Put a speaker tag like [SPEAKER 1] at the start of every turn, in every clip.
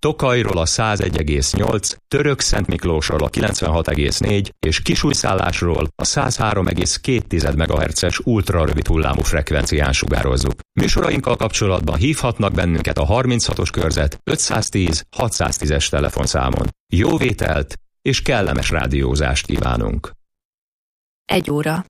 [SPEAKER 1] Tokajról a 101,8, Törökszentmiklósról a 96,4 és Kisújszállásról a 103,2 MHz-es ultrarövid hullámú frekvencián sugározzuk. Műsorainkkal kapcsolatban hívhatnak bennünket a 36-os körzet 510 610-es telefonszámon. Jó vételt és kellemes rádiózást kívánunk!
[SPEAKER 2] 1 óra.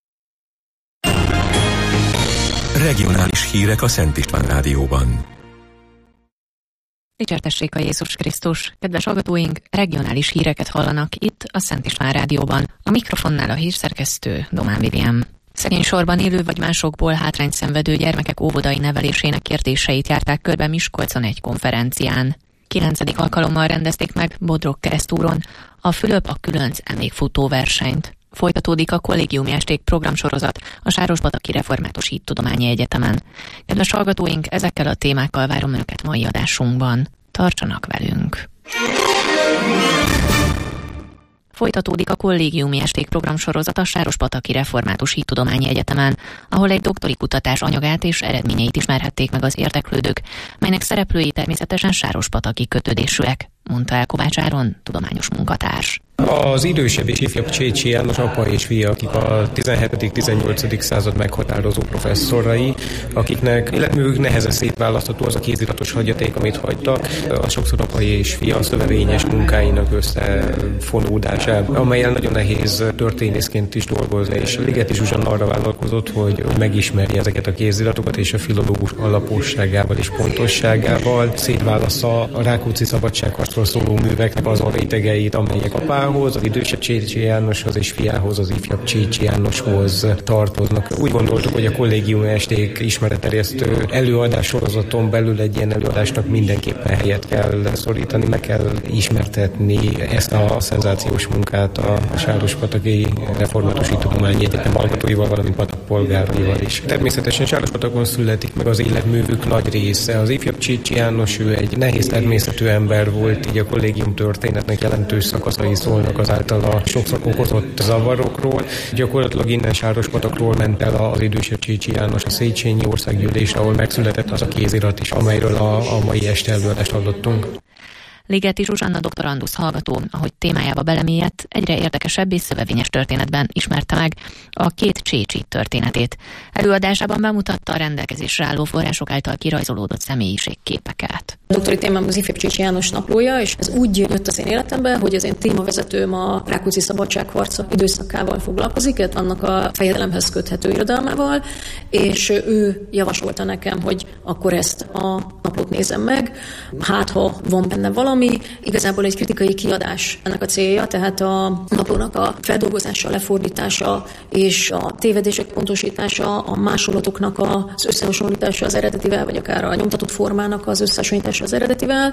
[SPEAKER 3] Regionális hírek a Szent István Rádióban.
[SPEAKER 2] Dicsértessék a Jézus Krisztus! Kedves hallgatóink, regionális híreket hallanak itt a Szent István Rádióban. A mikrofonnál a hírszerkesztő Domán Vivian. Szegény sorban élő vagy másokból hátrányt szenvedő gyermekek óvodai nevelésének kérdéseit járták körbe Miskolcon egy konferencián. 9. alkalommal rendezték meg Bodrog-Keresztúron a Fülöp a Különc emlékfutóversenyt. Folytatódik a kollégiumi esték programsorozat a Sárospataki Református Hittudományi Egyetemen. Kedves hallgatóink, ezekkel a témákkal várom Önöket mai adásunkban. Tartsanak velünk! Folytatódik a kollégiumi esték programsorozat a Sárospataki Református Hittudományi Egyetemen, ahol egy doktori kutatás anyagát és eredményeit ismerhették meg az érdeklődők, melynek szereplői természetesen sárospataki kötődésűek, mondta el Kovács Áron, tudományos munkatárs.
[SPEAKER 4] Az idősebb és ifjabb Csécsi János apa és fia, akik a 17.-18. század meghatározó professzorai, akiknek életművük nehezen szétválasztható az a kéziratos hagyaték, amit hagytak, a sokszor apai és fia szövevényes munkáinak összefonódásában, amelyen nagyon nehéz történészként is dolgozni, és Ligeti Zsuzsanna arra vállalkozott, hogy megismerje ezeket a kéziratokat, és a filológus alaposságával és pontosságával szétválassza a Rákóczi szabadságharcról szóló műveknek azon rétegeit, amelyek apához, az idősebb Csécsi Jánoshoz és fiához, az ifjabb Csécsi Jánoshoz tartoznak. Úgy gondoltuk, hogy a kollégiumi esték ismeretterjesztő előadás sorozaton belül egy ilyen előadásnak mindenképpen helyet kell szorítani, meg kell ismertetni ezt a szenzációs munkát a Sárospataki Református Hittudományi Egyetem hallgatóival, valamint Patak polgáraival is. Természetesen Sárospatakon születik meg az életművük nagy része. Az ifjabb Csécsi János, ő egy nehéz természetű ember volt, így a kollégium történetnek jelentős szakaszai szólnak az általa sokszor okozott zavarokról. Gyakorlatilag innen Sárospatakról ment el az idősebb Csécsi János a Széchenyi Országgyűlésre, ahol megszületett az a kézirat is, amelyről a mai este előadást hallottunk.
[SPEAKER 2] Ligeti Zsuzsanna doktorandusz hallgató, ahogy témájába belemélyedt, egyre érdekesebb és szövevényes történetben ismerte meg a két Csécsi történetét. Előadásában bemutatta a rendelkezésre álló források által kirajzolódott személyiségképeket.
[SPEAKER 5] A doktori témám az ifjabb Csécsi János naplója, és ez úgy jött az én életembe, hogy az én témavezetőm a Rákóczi szabadságharca időszakával foglalkozik, annak a fejedelemhez köthető irodalmával, és ő javasolta nekem, hogy akkor ezt a naplót nézem meg, hát ha van benne valami. Igazából egy kritikai kiadás ennek a célja, tehát a naplónak a feldolgozása, lefordítása és a tévedések pontosítása, a másolatoknak az összehasonlítása az eredetivel, vagy akár a nyomtatott formának az összehasonlítása az eredetivel,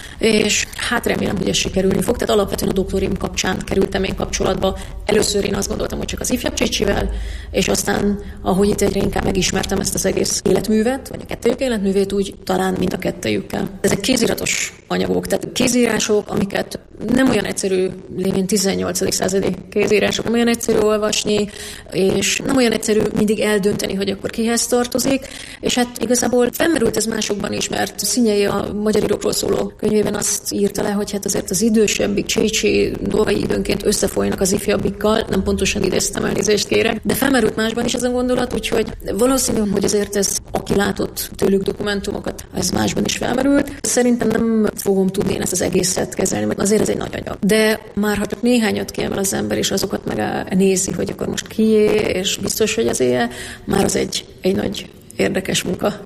[SPEAKER 5] és hát remélem, hogy ez sikerülni fog. Tehát alapvetően a doktorim kapcsán kerültem én kapcsolatba. Először én azt gondoltam, hogy csak az ifjabb Csécsivel, és aztán, ahogy itt egyre inkább megismertem ezt az egész életművet, vagy a kettőjük életművét, úgy talán mind a kettőjükkel. Ezek kéziratos anyagok, tehát kézírások, amiket nem olyan egyszerű, lévén 18. századi kézírások, nem olyan egyszerű olvasni, és nem olyan egyszerű mindig eldönteni, hogy akkor kihez tartozik, és hát igazából felmerült ez másokban is, mert Szinyei a magyar írókról szóló könyvében azt írta le, hogy hát azért az idősebbik Csécsi dolgai időnként összefolynak az ifjabbikkal, nem pontosan idéztem, elnézést kérek, de felmerült másban is ez a gondolat, úgyhogy valószínű, hogy azért ez, aki látott tőlük dokumentumokat, ez másban is felmerült. Szerintem nem fogom tudni én ezt az egészet kezelni, mert azért ez egy nagy anyag. De már ha csak néhányat kiemel az ember, és azokat megnézi, hogy akkor most kié, és biztos, hogy az éje, már az egy nagy érdekes munka.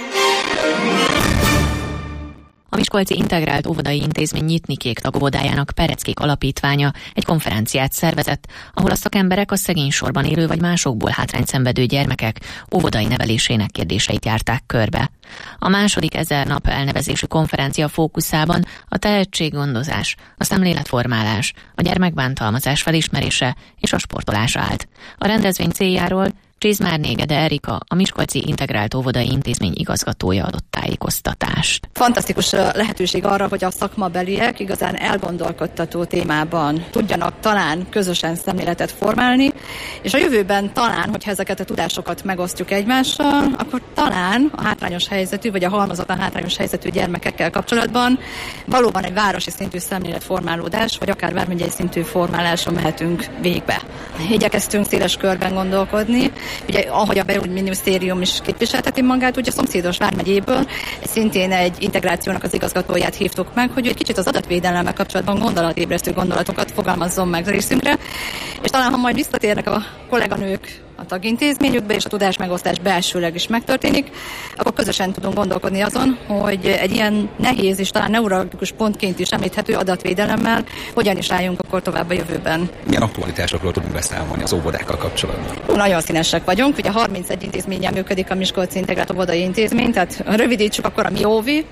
[SPEAKER 2] A Miskolci Integrált Óvodai Intézmény Nyitnikék tagóvodájának Pereckék Alapítványa egy konferenciát szervezett, ahol a szakemberek a szegény sorban élő vagy másokból hátrányt szenvedő gyermekek óvodai nevelésének kérdéseit járták körbe. A második 1000 nap elnevezésű konferencia fókuszában a tehetséggondozás, a szemléletformálás, a gyermekbántalmazás felismerése és a sportolás állt. A rendezvény céljáról Csizmár Négede Erika, a Miskolci Integrált Óvodai Intézmény igazgatója adott tájékoztatást.
[SPEAKER 6] Fantasztikus lehetőség arra, hogy a szakmabeliek igazán elgondolkodtató témában tudjanak talán közösen szemléletet formálni, és a jövőben talán, hogyha ezeket a tudásokat megosztjuk egymással, akkor talán a hátrányos helyzetű, vagy a halmozottan hátrányos helyzetű gyermekekkel kapcsolatban valóban egy városi szintű szemléletformálódás, vagy akár vármegyei szintű formáláson mehetünk végbe. Igyekeztünk széles körben gondolkodni. Ugye, ahogy a belügyminisztérium is képviselteti magát, ugye a szomszédos vármegyéből szintén egy integrációnak az igazgatóját hívtuk meg, hogy egy kicsit az adatvédelemmel kapcsolatban gondolatébresztő gondolatokat fogalmazzon meg részünkre, és talán, ha majd visszatérnek a kolléganők a tagintézményükbe, és a tudásmegosztás belsőleg is megtörténik, akkor közösen tudunk gondolkodni azon, hogy egy ilyen nehéz és talán neuralgikus pontként is említhető adatvédelemmel hogyan is álljunk akkor tovább a jövőben.
[SPEAKER 7] Milyen aktualitásokról tudunk beszámolni az óvodákkal kapcsolatban?
[SPEAKER 6] Nagyon színesek vagyunk, ugye 31 intézménnyel működik a Miskolci Integrált Óvodai Intézmény, tehát rövidítsük akkor a MIOVI.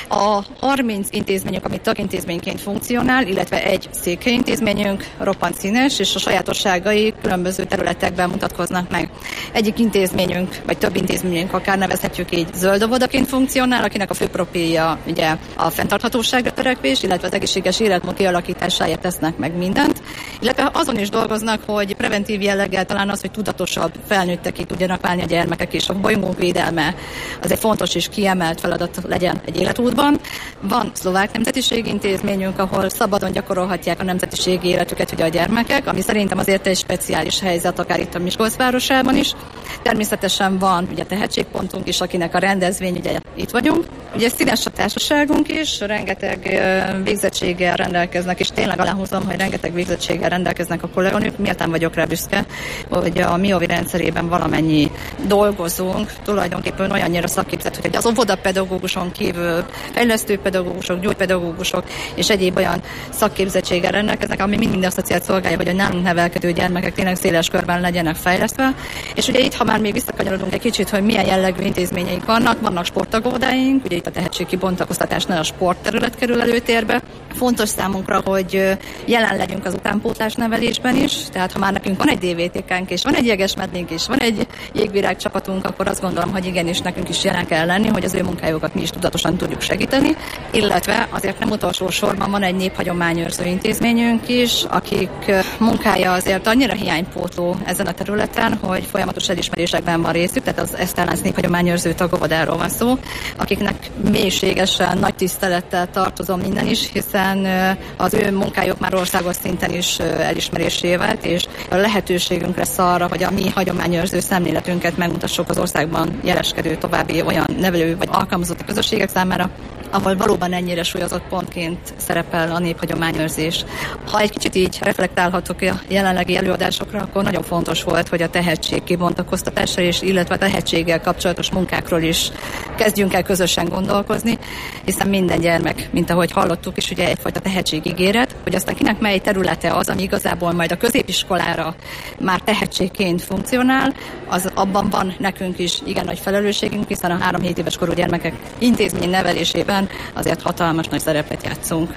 [SPEAKER 6] A 30 intézményünk, amit tagintézményként funkcionál, illetve egy székhelyintézményünk roppant színes, és a sajátosságai különböző területekben mutatkoznak meg. Egyik intézményünk, vagy több intézményünk, akár nevezhetjük így, zöld óvodaként funkcionál, akinek a fő profilja ugye a fenntarthatóságra törekvés, illetve az egészséges életmód kialakításáért tesznek meg mindent, illetve azon is dolgoznak, hogy preventív jelleggel talán az, hogy tudatosabb felnőttek ki tudjanak válni a gyermekek, és a bolygónk védelme az egy fontos és kiemelt feladat legyen egy életútban. Van szlovák nemzetiségi intézményünk, ahol szabadon gyakorolhatják a nemzetiségi életüket ugye a gyermekek, ami szerintem azért egy speciális helyzet, akár itt a Miskolc városában is. Természetesen van ugye tehetségpontunk is, akinek a rendezvény, ugye itt vagyunk. Ugye színes a társaságunk is, rengeteg végzettséggel rendelkeznek, és tényleg aláhúzom, hogy rengeteg végzettséggel rendelkeznek a kolléganők. Méltán vagyok rá büszke, hogy a MIOVI rendszerében valamennyi dolgozunk, tulajdonképpen olyannyira szakképzett, hogy az óvodapedagóguson kívül fejlesztőpedagógusok, gyógypedagógusok és egyéb olyan szakképzettséggel rendelkeznek, ami mind azt a célt szolgálja, hogy a nálunk nevelkedő gyermekek tényleg széles körben legyenek fejlesztve. És ugye itt, ha már még visszakanyarodunk egy kicsit, hogy milyen jellegű intézményeink vannak sporttagóvodáink, ugye itt a tehetségkibontakoztatásnál a sportterület kerül előtérbe. Fontos számunkra, hogy jelen legyünk az utánpótlás nevelésben is, tehát ha már nekünk van egy DVTK-nk, és van egy jegesmedvénk, és van egy jégvirág csapatunk, akkor azt gondolom, hogy igenis nekünk is jelen kell lenni, hogy az ő munkájukat mi is tudatosan tudjuk segíteni, illetve azért nem utolsó sorban van egy néphagyományőrző intézményünk is, akik munkája azért annyira hiánypótló ezen a területen, hogy folyamatos elismerésekben van részük, tehát az Eszterlánc néphagyományőrző tagóvodáról van szó, akiknek mélységesen nagy tisztelettel tartozom minden is, hiszen az ő munkájuk már országos szinten is elismerésé vált, és a lehetőségünk lesz arra, hogy a mi hagyományőrző szemléletünket megmutassuk az országban jeleskedő további olyan nevelő vagy alkalmazott közösségek számára, ahol valóban ennyire súlyozott pontként szerepel a néphagyományőrzés. Ha egy kicsit így reflektálhatok a jelenlegi előadásokra, akkor nagyon fontos volt, hogy a tehetség kibontakoztatásra és illetve a tehetséggel kapcsolatos munkákról is kezdjünk el közösen gondolkozni, hiszen minden gyermek, mint ahogy hallottuk is, ugye egyfajta tehetségígéret, hogy aztán kinek mely területe az, ami igazából majd a középiskolára már tehetségként funkcionál, az abban van nekünk is igen nagy felelősségünk, hiszen a 3-7 éves korú gyermekek intézmény nevelésében azért hatalmas nagy szerepet játszunk.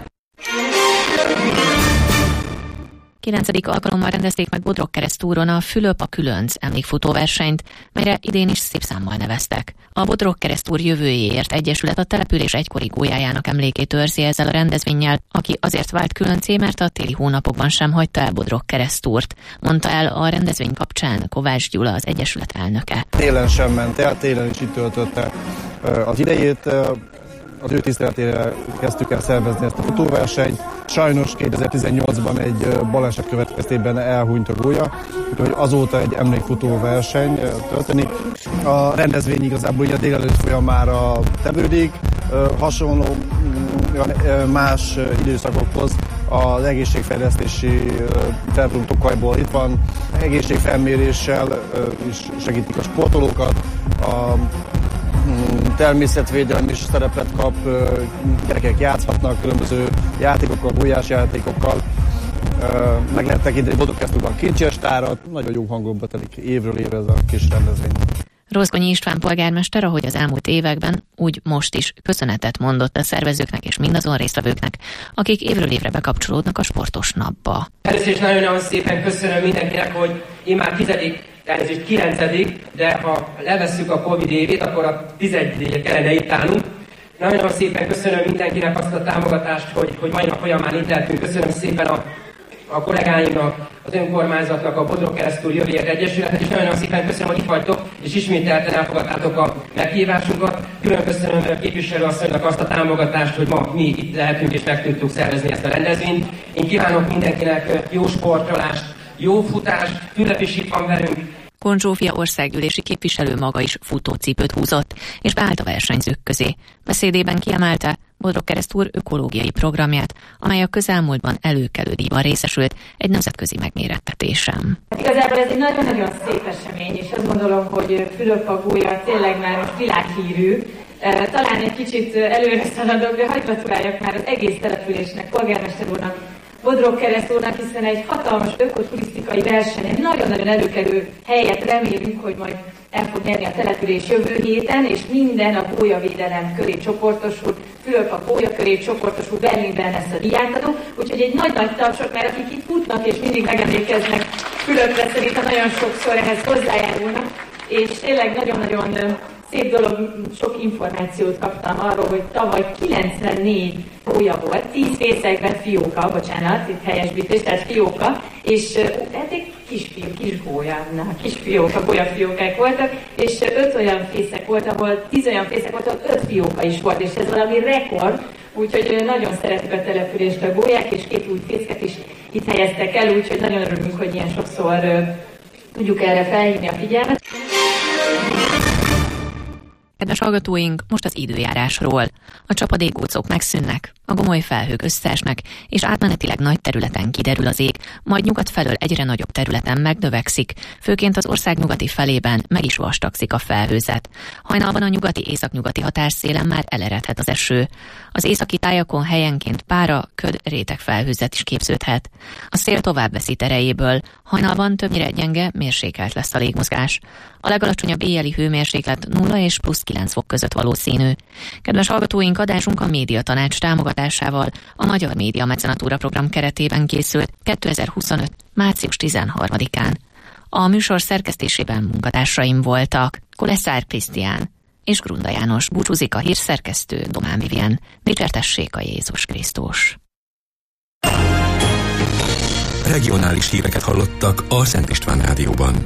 [SPEAKER 2] 9. alkalommal rendezték meg Bodrogkeresztúron a Fülöp a Különc emlékfutóversenyt, melyre idén is szép számmal neveztek. A Bodrogkeresztúr Jövőjéért Egyesület a település egykori gólyájának emlékét őrzi ezzel a rendezvénnyel, aki azért vált különcé, mert a téli hónapokban sem hagyta el Bodrogkeresztúrt, mondta el a rendezvény kapcsán Kovács Gyula, az Egyesület elnöke.
[SPEAKER 8] Télen sem ment el, télen is itt töltötte az idejét. Az ő tiszteletére kezdtük el szervezni ezt a futóversenyt. Sajnos 2018-ban egy baleset következtében elhunyt a gólya, úgyhogy azóta egy emlékfutóverseny történik. A rendezvény igazából a délelőtt folyamára tevődik, hasonló más időszakokhoz az egészségfejlesztési centrum Tokajból itt van, egészségfelméréssel is segítik a sportolókat, a természetvédelem is szerepet kap, gyerekek játszhatnak különböző játékokkal, gulyásjátékokkal. Meg lehet tekinteni Bodrogkeresztúrban kincsestárat, nagyon jó hangulba telik évről évre ez a kis rendezvény.
[SPEAKER 2] Rozgonyi István polgármester, ahogy az elmúlt években, úgy most is köszönetet mondott a szervezőknek és mindazon résztvevőknek, akik évről évre bekapcsolódnak a sportos napba.
[SPEAKER 9] Először is nagyon-nagyon szépen köszönöm mindenkinek, hogy én már 10. elnézést 9., de ha levesszük a Covid évét, akkor a 11. kellene itt állnunk. Nagyon szépen köszönöm mindenkinek azt a támogatást, hogy mai nap folyamán itt lehetünk. Köszönöm szépen a kollégáimnak, az önkormányzatnak, a Bodrog Keresztül Jövőért Egyesületnek, és nagyon szépen köszönöm, hogy itt vagytok, és ismételten elfogadtátok a meghívásunkat. Külön köszönöm képviselőasszonynak azt a támogatást, hogy ma mi itt lehetünk, és meg tudtuk szervezni ezt a rendezvényt. Én kívánok mindenkinek jó sportolást, jó futást, Fülöp is itt van velünk.
[SPEAKER 2] Kohn Zsófia országgyűlési képviselő maga is futócipőt húzott, és beállt a versenyzők közé. Beszédében kiemelte Bodrog Keresztúr ökológiai programját, amely a közelmúltban előkelő díjban részesült egy nemzetközi megmérettetésen.
[SPEAKER 10] Igazából ez egy nagyon-nagyon szép esemény, és azt gondolom, hogy Fülöp-pagólya tényleg már most világhírű. Talán egy kicsit előre szaladok, de hadd gratuláljak már az egész településnek, polgármester úrnak, Bodrog Kereszt úrnak, hiszen egy hatalmas ökoturisztikai versenyen nagyon-nagyon előkelő helyet remélünk, hogy majd el fog nyerni a település jövő héten, és minden a gólyavédelem köré csoportosul, Fülöp a gólya köré csoportosul, Berlinben lesz a diákadó, úgyhogy egy nagy-nagy tapsot, mert akik itt futnak és mindig megemlékeznek Fülöpre, szerintem nagyon sokszor ehhez hozzájárulnak, és tényleg nagyon-nagyon szép dolog, sok információt kaptam arról, hogy tavaly 94 gólya volt, 10 fészekben fióka, bocsánat, itt helyesbítés, tehát fióka, és eddig kis gólyafiókák voltak, és 5 olyan fészek volt, ahol 10 olyan fészek volt, ahol 5 fióka is volt, és ez valami rekord, úgyhogy nagyon szeretik a települést a gólyák, és 2 új fészket is itt helyeztek el, úgyhogy nagyon örülünk, hogy ilyen sokszor tudjuk erre felhívni a figyelmet.
[SPEAKER 2] Kedves hallgatóink, most az időjárásról. A csapadékgócok megszűnnek, a gomoly felhők összeesnek, és átmenetileg nagy területen kiderül az ég, majd nyugat felől egyre nagyobb területen megnövekszik, főként az ország nyugati felében meg is vastagszik a felhőzet. Hajnalban a nyugati-északnyugati határszélen már eleredhet az eső. Az északi tájakon helyenként pára, köd, réteg felhőzet is képződhet. A szél tovább veszít erejéből, hajnalban többnyire gyenge, mérsékelt lesz a légmozgás. A legalacsonyabb éjjeli hőmérséklet 0 és plusz 9 fok között valószínű. Kedves hallgatóink, adásunk a Média Tanács támogatásával a Magyar Média Mecenatúra program keretében készült 2025. március 13-án. A műsor szerkesztésében munkatársaim voltak Koleszár Krisztián és Grunda János. Búcsúzik a hírszerkesztő Domán Vivien. Dicsértessék a Jézus Krisztus.
[SPEAKER 3] Regionális híreket hallottak a Szent István Rádióban.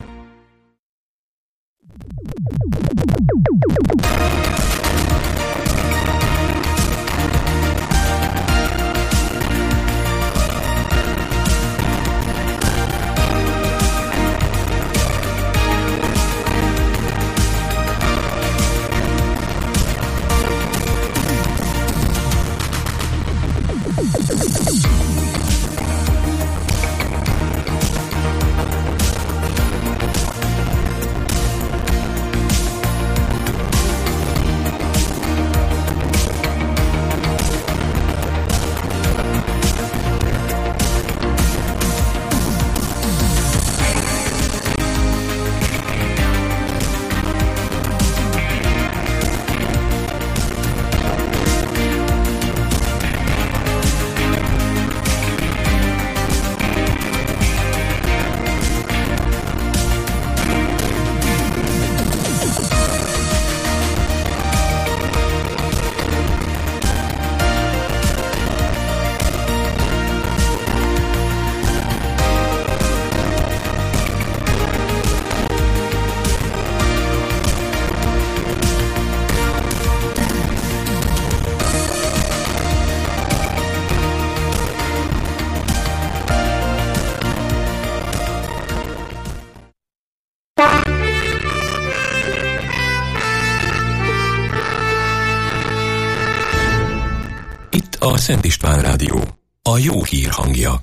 [SPEAKER 3] A Szent István Rádió, a jó hír hangja.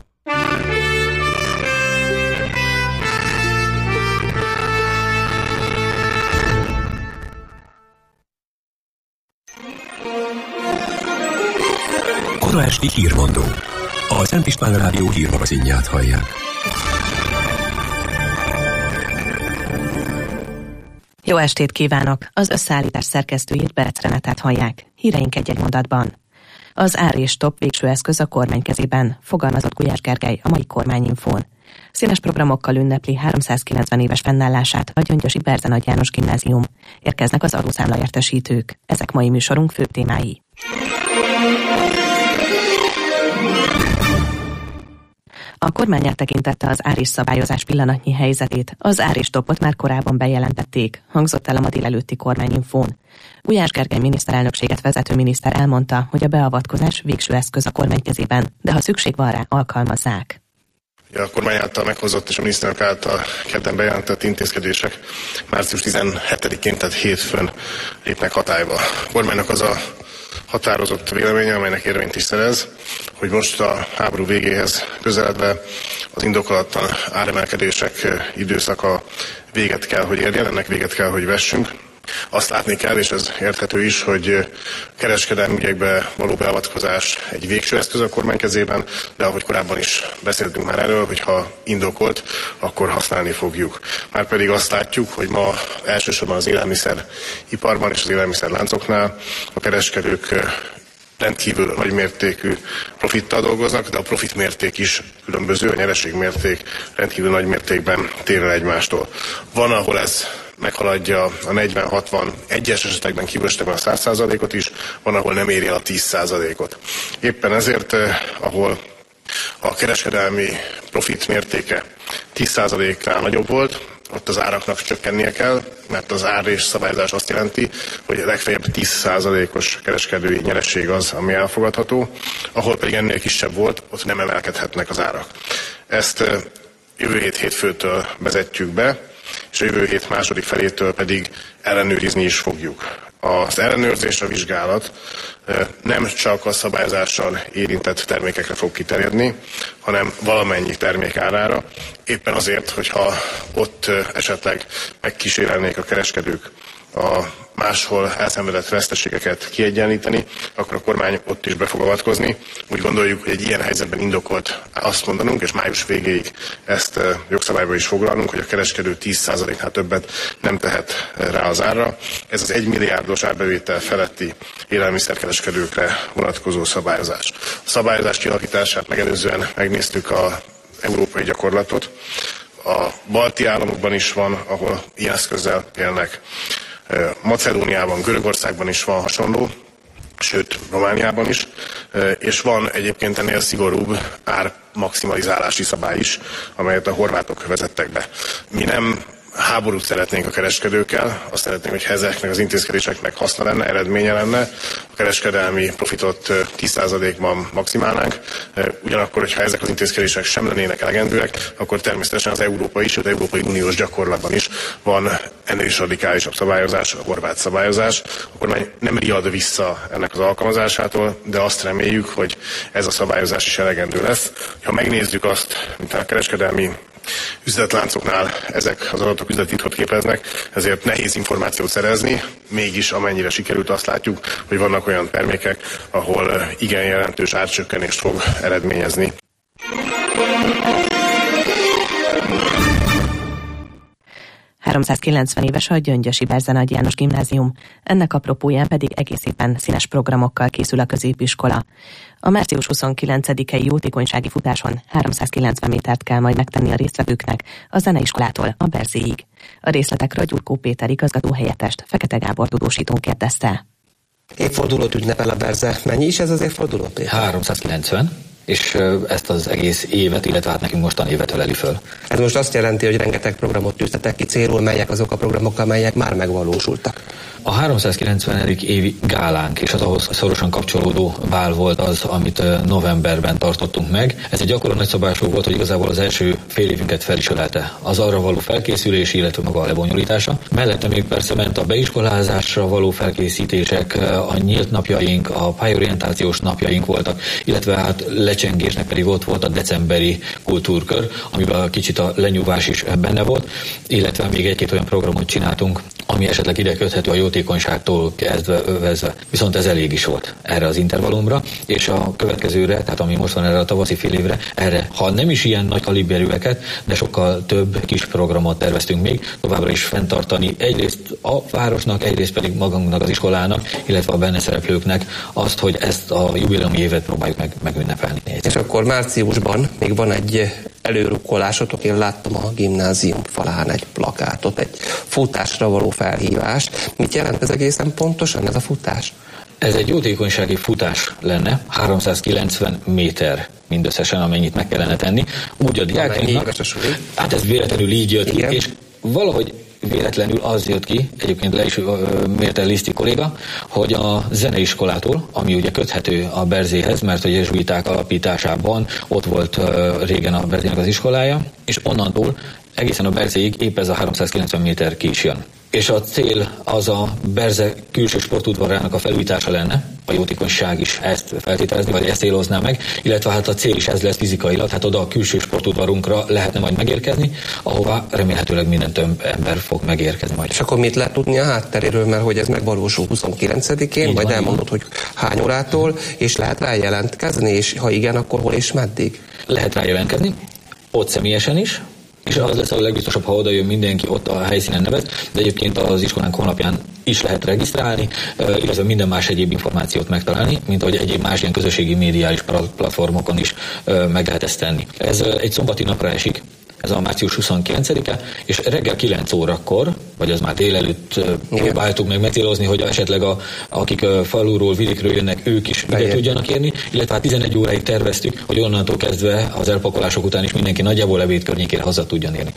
[SPEAKER 3] Kora esti hírmondó. A Szent István Rádió hírmagazinját hallják.
[SPEAKER 11] Jó estét kívánok! Az összeállítás szerkesztőjét, Berec Renetát hallják. Híreink egy mondatban. Az ár és stop végső eszköz a kormány kezében, fogalmazott Gulyás Gergely a mai kormányinfón. Színes programokkal ünnepli 390 éves fennállását a Gyöngyösi Berze Nagy János Gimnázium. Érkeznek az adószámla értesítők. Ezek mai műsorunk főbb témái. A kormány áttekintette az árésszabályozás pillanatnyi helyzetét. Az áréstopot már korábban bejelentették, hangzott el a ma délelőtti kormányinfón. Gulyás Gergely miniszterelnökséget vezető miniszter elmondta, hogy a beavatkozás végső eszköz a kormány kezében, de ha szükség van rá, alkalmazzák.
[SPEAKER 12] A kormány által meghozott és a miniszterelnök által kedden bejelentett intézkedések március 17-én, tehát hétfőn lépnek hatályba. A kormánynak az a határozott véleménye, amelynek érvényt is szerez, hogy most a háború végéhez közeledve az indokolatlan áremelkedések időszaka véget kell, hogy érjen, ennek véget kell, hogy vessünk. Azt látni kell, és ez érthető is, hogy kereskedelmi ügyekbe való beavatkozás egy végső eszköz a kormány kezében, de ahogy korábban is beszéltünk már erről, hogy ha indokolt, akkor használni fogjuk. Márpedig azt látjuk, hogy ma elsősorban az élelmiszeriparban és az élelmiszerláncoknál a kereskedők rendkívül nagy mértékű profittal dolgoznak, de a profit mérték is különböző, a nyereség mérték rendkívül nagy mértékben tér el egymástól. Van, ahol ez meghaladja a 40-60, egyes esetekben kívül esetekben a 100%-ot is, van, ahol nem éri el a 10%-ot. Éppen ezért, ahol a kereskedelmi profit mértéke 10%-nál nagyobb volt, ott az áraknak csökkennie kell, mert az ár és szabályozás azt jelenti, hogy legfeljebb 10%-os kereskedői nyereség az, ami elfogadható, ahol pedig ennél kisebb volt, ott nem emelkedhetnek az árak. Ezt jövő hét hétfőtől vezetjük be, és a jövő hét második felétől pedig ellenőrizni is fogjuk. Az ellenőrzés, a vizsgálat nem csak a szabályozással érintett termékekre fog kiterjedni, hanem valamennyi termék árára. Éppen azért, hogyha ott esetleg megkísérelnék a kereskedők a máshol elszenvedett veszteségeket kiegyenlíteni, akkor a kormány ott is be fog avatkozni. Úgy gondoljuk, hogy egy ilyen helyzetben indokolt azt mondanunk, és május végéig ezt jogszabályba is foglalnunk, hogy a kereskedő 10%-nál többet nem tehet rá az árra. Ez az 1 milliárdos árbevétel feletti élelmiszerkereskedőkre vonatkozó szabályozás. A szabályozás kialakítását megelőzően megnéztük az európai gyakorlatot. A balti államokban is van, ahol ilyen eszközzel élnek. Macedóniában, Görögországban is van hasonló, sőt Romániában is, és van egyébként ennél szigorúbb ármaximalizálási szabály is, amelyet a horvátok vezettek be. Mi nem háborút szeretnénk a kereskedőkkel, azt szeretnénk, hogy ezeknek az intézkedéseknek haszna lenne, eredménye lenne, a kereskedelmi profitot 10%-ban maximálnánk, ugyanakkor, hogyha ezek az intézkedések sem lennének elegendőek, akkor természetesen az európai és az Európai Uniós gyakorlatban is van ennél is radikálisabb szabályozás, a horvát szabályozás. A kormány nem riad vissza ennek az alkalmazásától, de azt reméljük, hogy ez a szabályozás is elegendő lesz. Ha megnézzük azt, mint a kereskedelmi üzletláncoknál ezek az adatok üzlettitkot képeznek, ezért nehéz információt szerezni, mégis amennyire sikerült, azt látjuk, hogy vannak olyan termékek, ahol igen jelentős árcsökkenést fog eredményezni.
[SPEAKER 11] ...390 éves a Gyöngyösi Berze Nagy János Gimnázium, ennek apropóján pedig egész éppen színes programokkal készül a középiskola. A március 29-i jótékonysági futáson 390 métert kell majd megtenni a résztvevőknek a zeneiskolától a Berzéig. A részletekről Gyurkó Péter igazgatóhelyettest Fekete Gábor tudósítón kérdezte.
[SPEAKER 13] Évfordulót ünnepel a Berze. Mennyi is ez az évforduló, Péter?
[SPEAKER 14] 390. És ezt az egész évet, illetve hát nekünk mostan évet öleli föl.
[SPEAKER 13] Ez most azt jelenti, hogy rengeteg programot tűztetek ki célul, melyek azok a programok, amelyek már megvalósultak.
[SPEAKER 14] A 390. évi gálánk és az ahhoz szorosan kapcsolódó bál volt az, amit novemberben tartottunk meg. Ez egy gyakorló nagyszabású volt, hogy igazából az első fél évünket fel is ölelte. Az arra való felkészülés, illetve maga a lebonyolítása. Mellette még persze ment a beiskolázásra való felkészítések, a nyílt napjaink, a pályorientációs napjaink voltak, illetve hát lecsengésnek pedig ott volt a decemberi kultúrkör, amiben kicsit a lenyugvás is benne volt, illetve még egy-két olyan programot csináltunk, ami esetleg ide köthető a jótékonyságtól kezdve övezve. Viszont ez elég is volt erre az intervallumra, és a következőre, tehát ami most van erre a tavaszi fél évre, erre, ha nem is ilyen nagy kaliberűeket, de sokkal több kis programot terveztünk még, továbbra is fenntartani egyrészt a városnak, egyrészt pedig magunknak, az iskolának, illetve a benne szereplőknek azt, hogy ezt a jubileumi évet próbáljuk megünnepelni.
[SPEAKER 13] És akkor márciusban még van egy előrukkolásotok. Én láttam a gimnázium falán egy plakátot, egy futásra való felhívást. Mit jelent ez egészen pontosan, ez a futás?
[SPEAKER 14] Ez egy jótékonysági futás lenne, 390 méter mindösszesen, amennyit meg kellene tenni. Úgy a diákainknak, hát ez véletlenül így jött ki, és valahogy véletlenül az jött ki, egyébként le is mérte Liszti kolléga, hogy a zeneiskolától, ami ugye köthető a Berzéhez, mert a jezsuiták alapításában ott volt régen a Berzének az iskolája, és onnantól egészen a Berzéig épp ez a 390 méter ki is jön. És a cél az a Berze külső sportudvarának a felújítása lenne, a jótékonyság is ezt feltételezni, vagy ezt célozná meg, illetve hát a cél is ez lesz fizikailag, hát oda a külső sportudvarunkra lehetne majd megérkezni, ahová remélhetőleg minden több ember fog megérkezni majd.
[SPEAKER 13] És akkor mit lehet tudni a hátteréről, mert hogy ez megvalósul 29-én, majd elmondod, hogy hány órától, és lehet rá jelentkezni, és ha igen, akkor hol és meddig?
[SPEAKER 14] Lehet rá jelentkezni, ott személyesen is, és az lesz a legbiztosabb, ha oda jön mindenki, ott a helyszínen nevez, de egyébként az iskolánk honlapján is lehet regisztrálni, illetve minden más egyéb információt megtalálni, mint ahogy egyéb más ilyen közösségi médiális platformokon is meg lehet ezt tenni. Ez egy szombati napra esik, ez a március 29-e, és reggel 9 órakor, vagy az már délelőtt próbáltuk meg megcélozni, hogy esetleg akik faluról, vidékről jönnek, ők is ide tudjanak érni, illetve hát 11 óráig terveztük, hogy onnantól kezdve az elpakolások után is mindenki nagyjából ebéd környékére haza tudjon érni.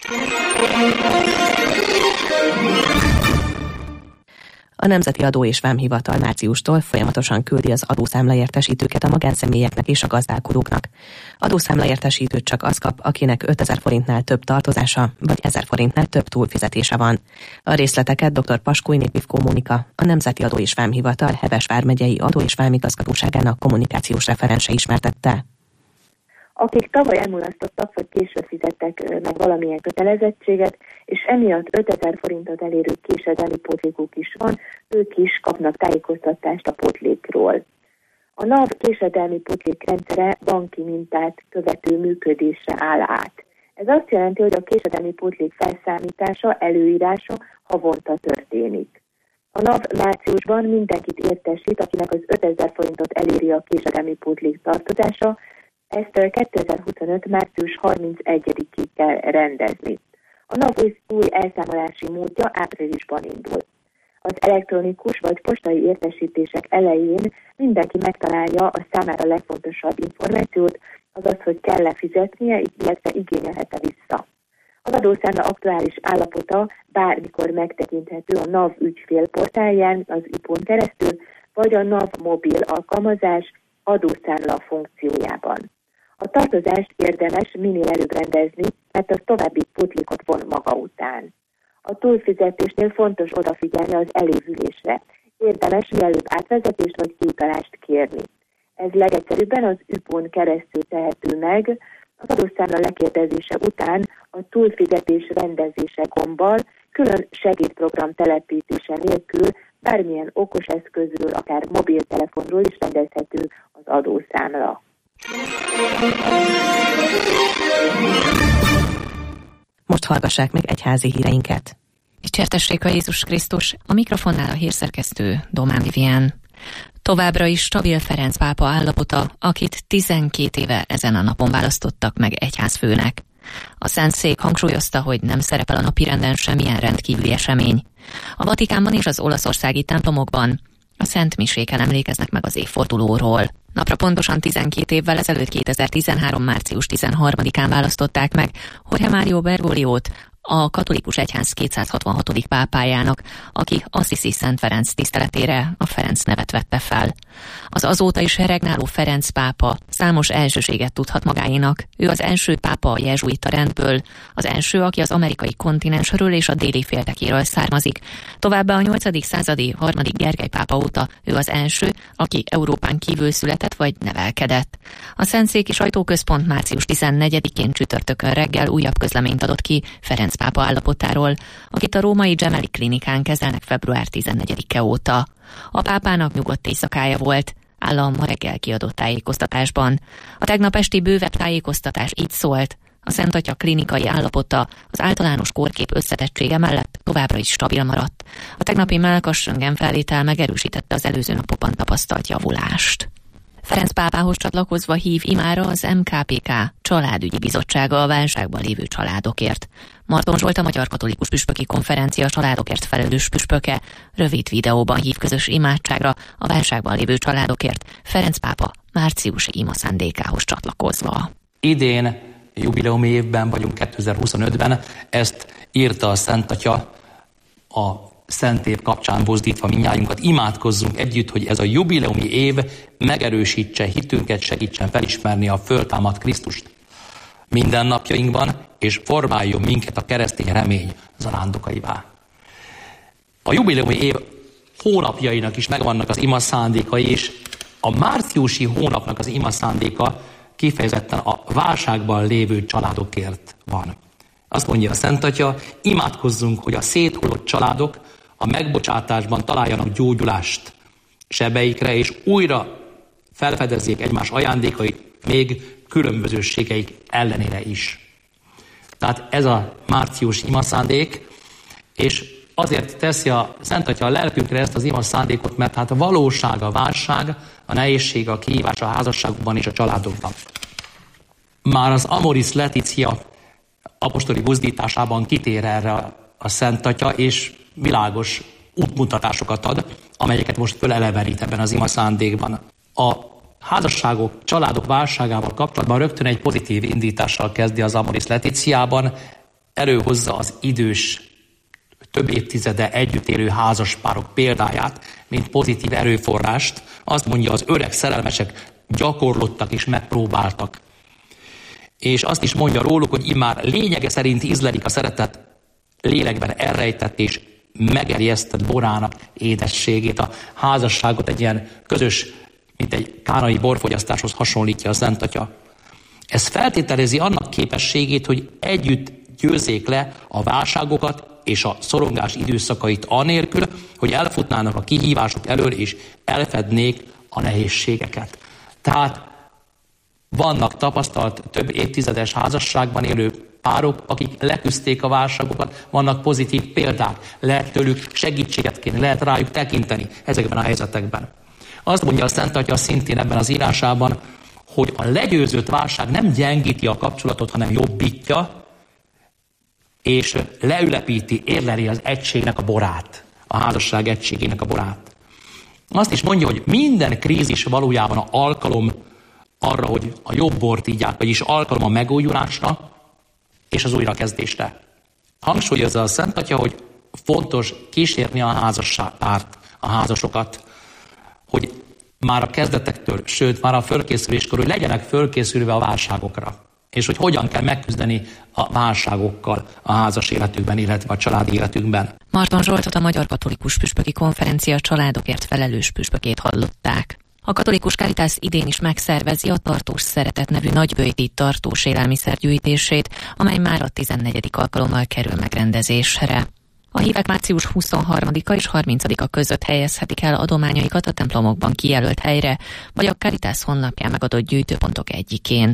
[SPEAKER 11] A Nemzeti Adó és Vámhivatal márciustól folyamatosan küldi az adószámlaértesítőket a magánszemélyeknek és a gazdálkodóknak. Adószámlaértesítőt csak az kap, akinek 5000 forintnál több tartozása, vagy 1000 forintnál több túlfizetése van. A részleteket dr. Paskújné Pivkó Mónika, a Nemzeti Adó és Vámhivatal Heves vármegyei Adó- és Vámigazgatóságának kommunikációs referense ismertette.
[SPEAKER 15] Akik tavaly elmulasztottak, vagy később fizettek meg valamilyen kötelezettséget, és emiatt 5000 forintot elérő késedelmi pótlékuk is van, ők is kapnak tájékoztatást a pótlékról. A NAV késedelmi pótlék rendszere banki mintát követő működésre áll át. Ez azt jelenti, hogy a késedelmi pótlék felszámítása, előírása havonta történik. A NAV márciusban mindenkit értesít, akinek az 5000 forintot eléri a késedelmi pótlék tartozása. Ezt 2025. március 31-ig kell rendezni. A NAV új elszámolási módja áprilisban indul. Az elektronikus vagy postai értesítések elején mindenki megtalálja a számára legfontosabb információt, azaz, hogy kell-e fizetnie, illetve igényelhet-e vissza. Az adószámla aktuális állapota bármikor megtekinthető a NAV ügyfélportálján, az IPON keresztül, vagy a NAV mobil alkalmazás adószámla funkciójában. A tartozást érdemes minél előbb rendezni, mert az további pótlékot von maga után. A túlfizetésnél fontos odafigyelni az elévülésre. Érdemes mielőbb átvezetést vagy kiutalást kérni. Ez legegyszerűbben az üpon keresztül tehető meg, az adószámla lekérdezése után a túlfizetés rendezése gombbal, külön segédprogram telepítése nélkül bármilyen okos eszközről, akár mobiltelefonról is rendezhető az adószámla.
[SPEAKER 11] Most hallgassák meg egyházi híreinket.
[SPEAKER 2] Dicsértessék a Jézus Krisztus, a mikrofonnál a hírszerkesztő Domán Vivien. Továbbra is stabil Ferenc pápa állapota, akit 12 éve ezen a napon választottak meg egyházfőnek. A Szentszék hangsúlyozta, hogy nem szerepel a napirenden semmilyen rendkívüli esemény. A Vatikánban és az olaszországi templomokban a Szent Miséken emlékeznek meg az évfordulóról. Napra pontosan 12 évvel ezelőtt 2013. március 13-án választották meg Jorge Mario Bergogliót a katolikus egyház 266. pápájának, aki Assisi Szent Ferenc tiszteletére a Ferenc nevet vette fel. Az azóta is regnáló Ferenc pápa számos elsőséget tudhat magáénak. Ő az első pápa a jezsuita rendből, az első, aki az amerikai kontinensről és a déli féltekéről származik. Továbbá a 8. századi 3. Gergely pápa óta ő az első, aki Európán kívül született vagy nevelkedett. A Szentszéki Sajtóközpont március 14-én csütörtökön reggel újabb közleményt adott ki Ferenc pápa állapotáról, akit a római Gemelli klinikán kezelnek február 14-e óta. A pápának nyugodt éjszakája volt, áll a ma reggel kiadott tájékoztatásban. A tegnap esti bővebb tájékoztatás így szólt: a Szent Atya klinikai állapota az általános kórkép összetettsége mellett továbbra is stabil maradt. A tegnapi mellkas röntgenfelvétel megerősítette az előző napokban tapasztalt javulást. Ferenc pápához csatlakozva hív imára az MKPK családügyi bizottsága a válságban lévő családokért. Marton Zsolt, a Magyar Katolikus Püspöki Konferencia családokért felelős püspöke rövid videóban hív közös imádságra a válságban lévő családokért Ferenc pápa márciusi imaszándékához csatlakozva.
[SPEAKER 16] Idén jubileumi évben vagyunk, 2025-ben, ezt írta a Szent Atya a Szent Év kapcsán buzdítva mindnyájunkat. Imádkozzunk együtt, hogy ez a jubileumi év megerősítse hitünket, segítsen felismerni a föltámadt Krisztust mindennapjainkban, és formáljon minket a keresztény remény zarándokaivá. A jubileumi év hónapjainak is megvannak az ima szándékai, és a márciusi hónapnak az ima szándéka kifejezetten a válságban lévő családokért van. Azt mondja a Szent Atya, imádkozzunk, hogy a széthullott családok a megbocsátásban találjanak gyógyulást sebeikre, és újra felfedezzék egymás ajándékait, még különbözőségeik ellenére is. Tehát ez a március imaszándék, és azért teszi a Szent Atya a lelkünkre ezt az imaszándékot, mert hát a valóság, a válság, a nehézség, a kihívás a házasságokban és a családokban. Már az Amoris Laetitia apostoli buzdításában kitér erre a Szent Atya, és világos útmutatásokat ad, amelyeket most fölelevenít ebben az imaszándékban. A házasságok, családok válságával kapcsolatban rögtön egy pozitív indítással kezdi az Amoris Laetitiában, előhozza az idős, több évtizede együtt élő házaspárok példáját, mint pozitív erőforrást. Azt mondja, az öreg szerelmesek gyakorlottak és megpróbáltak. És azt is mondja róluk, hogy immár lényege szerint ízlelik a szeretet lélekben elrejtett és megerjesztett borának édességét. A házasságot egy ilyen közös, mint egy kánai borfogyasztáshoz hasonlítja a Szent Atya. Ez feltételezi annak képességét, hogy együtt győzzék le a válságokat és a szorongás időszakait anélkül, hogy elfutnának a kihívások elől és elfednék a nehézségeket. Tehát vannak tapasztalt több évtizedes házasságban élő párok, akik leküzdték a válságokat, vannak pozitív példák, lehet tőlük segítséget kérni, lehet rájuk tekinteni ezekben a helyzetekben. Azt mondja a Szent Atya szintén ebben az írásában, hogy a legyőzött válság nem gyengíti a kapcsolatot, hanem jobbítja, és leülepíti, érleli az egységnek a borát, a házasság egységének a borát. Azt is mondja, hogy minden krízis valójában a alkalom arra, hogy a jobb bort ígyák, vagyis alkalom a megújulásra és az újrakezdésre. Hangsúlyozza a Szent Atya, hogy fontos kísérni a házasságpárt, a házasokat, hogy már a kezdetektől, sőt már a fölkészüléskor, hogy legyenek fölkészülve a válságokra, és hogy hogyan kell megküzdeni a válságokkal a házas életükben, illetve a családi életükben.
[SPEAKER 2] Marton Zsoltot, a Magyar Katolikus Püspöki Konferencia családokért felelős püspökét hallották. A katolikus Caritas idén is megszervezi a Tartós Szeretet nevű nagybőjti tartós élelmiszer gyűjtését, amely már a 14. alkalommal kerül megrendezésre. A hívek március 23-a és 30-a között helyezhetik el adományaikat a templomokban kijelölt helyre, vagy a Caritas honlapján megadott gyűjtőpontok egyikén.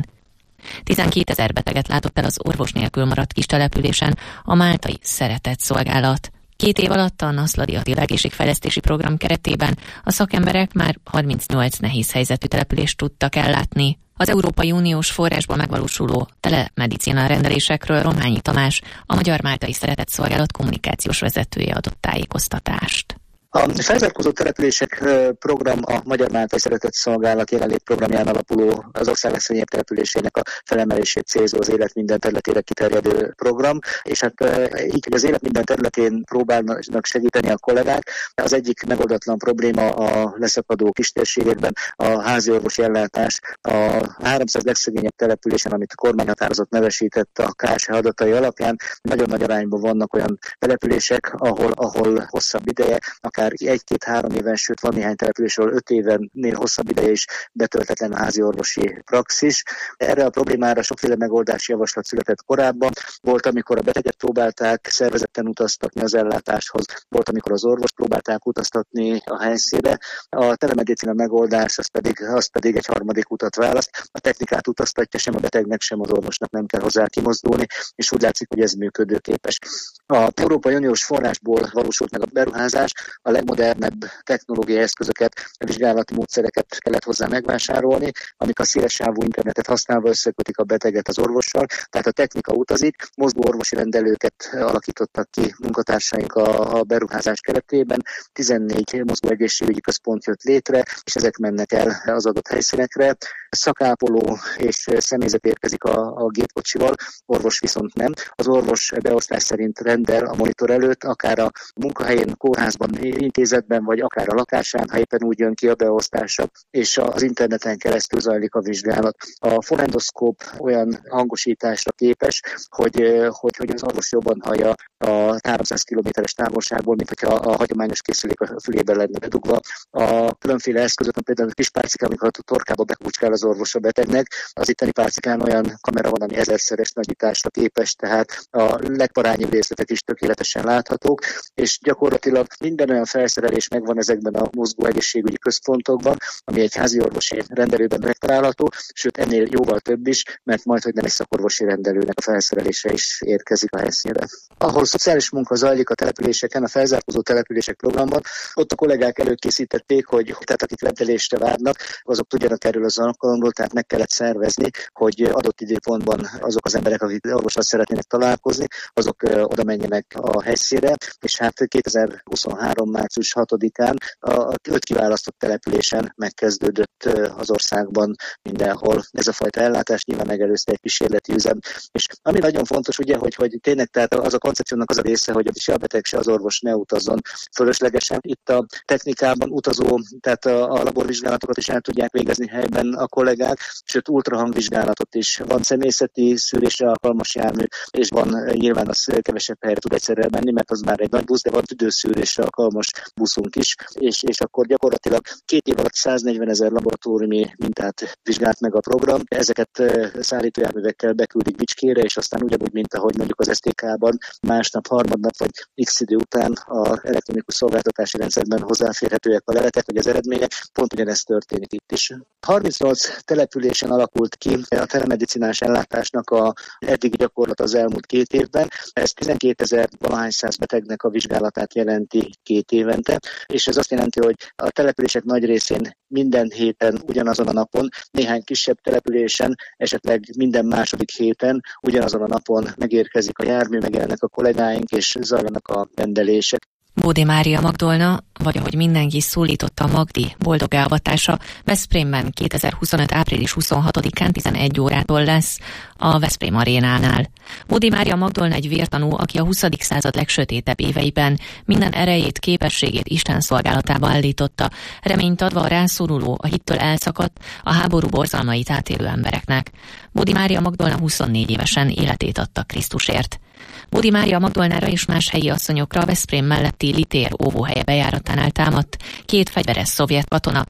[SPEAKER 2] 12 000 beteget látott el az orvos nélkül maradt kis településen a máltai Szeretett Szolgálat. 2 év alatt a Naszladi Attila egészségfejlesztési program keretében a szakemberek már 38 nehéz helyzetű települést tudtak ellátni. Az Európai Uniós forrásból megvalósuló telemedicina rendelésekről Rományi Tamás, a Magyar Máltai Szeretett Szolgálat kommunikációs vezetője adott tájékoztatást.
[SPEAKER 17] A felzárkózó települések program a Magyar Máltai Szeretett Szolgálat jelenlét programján alapuló, az ország legszegényebb településének a felemelését célzó, az élet minden területére kiterjedő program, és hát így, hogy az élet minden területén próbálnak segíteni a kollégák. Az egyik megoldatlan probléma a leszakadó kistérségekben a háziorvosi ellátás. A 300 legszegényebb településen, amit a kormány határozott nevesített a KSH adatai alapján, nagyon nagy arányban vannak olyan települések, ahol hosszabb ideje, akár 1-2-3 éven, sőt van néhány településről 5 évennél hosszabb ideje is betöltetlen a házi orvosi praxis. Erre a problémára sokféle megoldási javaslat született korábban. Volt, amikor a beteget próbálták szervezetten utaztatni az ellátáshoz, volt, amikor az orvos próbálták utaztatni a helyszínre. A telemedicina megoldás az pedig egy harmadik utat választ. A technikát utaztatja, sem a betegnek, sem az orvosnak nem kell hozzá kimozdulni, és úgy látszik, hogy ez működőképes. A Európai Uniós forrásból valósult meg a beruházás, a legmodernebb technológiai eszközöket, vizsgálati módszereket kellett hozzá megvásárolni, amik a szélessávú internetet használva összekötik a beteget az orvossal. Tehát a technika utazik, mozgó orvosi rendelőket alakítottak ki munkatársaink a beruházás keretében, 14 mozgó egészségügyi központ jött létre, és ezek mennek el az adott helyszínekre. Szakápoló és személyzet érkezik a gépkocsival, orvos viszont nem. Az orvos beosztás szerint rendel a monitor előtt, akár a munkahelyén, kórházban, intézetben, vagy akár a lakásán, ha éppen úgy jön ki a beosztása, és az interneten keresztül zajlik a vizsgálat. A fonendoszkóp olyan hangosításra képes, hogy az orvos jobban hallja a 300 km-es távolságból, mint hogyha a hagyományos készülék a fülében lenne bedugva. A különféle eszközökön például a kis pálcikán, amikor a torkába bekúcskál az orvos a betegnek, az itteni pálcikán olyan kamera van, ami 1000-szeres nagyításra képes, tehát a legparányibb részletek is tökéletesen láthatók, és gyakorlatilag minden olyan felszerelés megvan ezekben a mozgó egészségügyi központokban, ami egy házi orvosi rendelőben megtalálható, sőt ennél jóval több is, mert majdhogy nem egy szakorvosi rendelőnek a felszerelése is érkezik a helyszínre. Ahol szociális munka zajlik a településeken, a felzárkózó települések programban, ott a kollégák előkészítették, hogy tehát akik rendelésre várnak, azok tudjanak erről az alkalomról, tehát meg kellett szervezni, hogy adott időpontban azok az emberek, akik orvossal szeretnének találkozni, azok oda menjenek a helyszínre, és hát 2023. március 6-án a 5 kiválasztott településen megkezdődött az országban mindenhol ez a fajta ellátás, nyilván megelőzte egy kísérleti üzem. És ami nagyon fontos, ugye, hogy tényleg tehát az a koncepciónak az a része, hogy se a beteg, se az orvos ne utazzon fölöslegesen. Itt a technikában utazó, tehát a laborvizsgálatokat is el tudják végezni helyben a kollégák, sőt ultrahangvizsgálatot is. Van személyzeti szűrésre alkalmas jármű, és van nyilván az kevesebb helyre tud egyszerre menni, mert az már egy nagy busz, de van tüdőszűrésre alkalmas buszunk is, és akkor gyakorlatilag 2 év alatt 140 000 laboratóriumi mintát vizsgált meg a program. Ezeket szállítójárművekkel beküldik Bicskére, és aztán ugyanúgy, mint ahogy mondjuk az STK-ban másnap, harmadnap vagy x idő után a elektronikus szolgáltatási rendszerben hozzáférhetőek a leletek, vagy az eredmények, pont ugyanezt történik itt is. 38 településen alakult ki a telemedicinás ellátásnak a eddigi gyakorlat az elmúlt 2 évben. Ez 12 valahány száz betegnek a vizsgálatát jelenti 2 évente, és ez azt jelenti, hogy a települések nagy részén minden héten ugyanazon a napon, néhány kisebb településen, esetleg minden második héten ugyanazon a napon megérkezik a jármű, megjelennek a kollégáink, és zajlanak a rendelések.
[SPEAKER 2] Bódi Mária Magdolna, vagy ahogy mindenki szólította Magdi boldogálvatása, Veszprémben 2025. április 26-án 11 órától lesz a Veszprém arénánál. Bódi Mária Magdolna egy vértanú, aki a 20. század legsötétebb éveiben minden erejét, képességét Isten szolgálatába állította, reményt adva a rászoruló, a hittől elszakadt, a háború borzalmait átélő embereknek. Bódi Mária Magdolna 24 évesen életét adta Krisztusért. Bódi Mária Magdolnára és más helyi asszonyokra a Veszprém melletti Litér óvóhelye bejáratánál támadt 2 fegyveres szovjet katona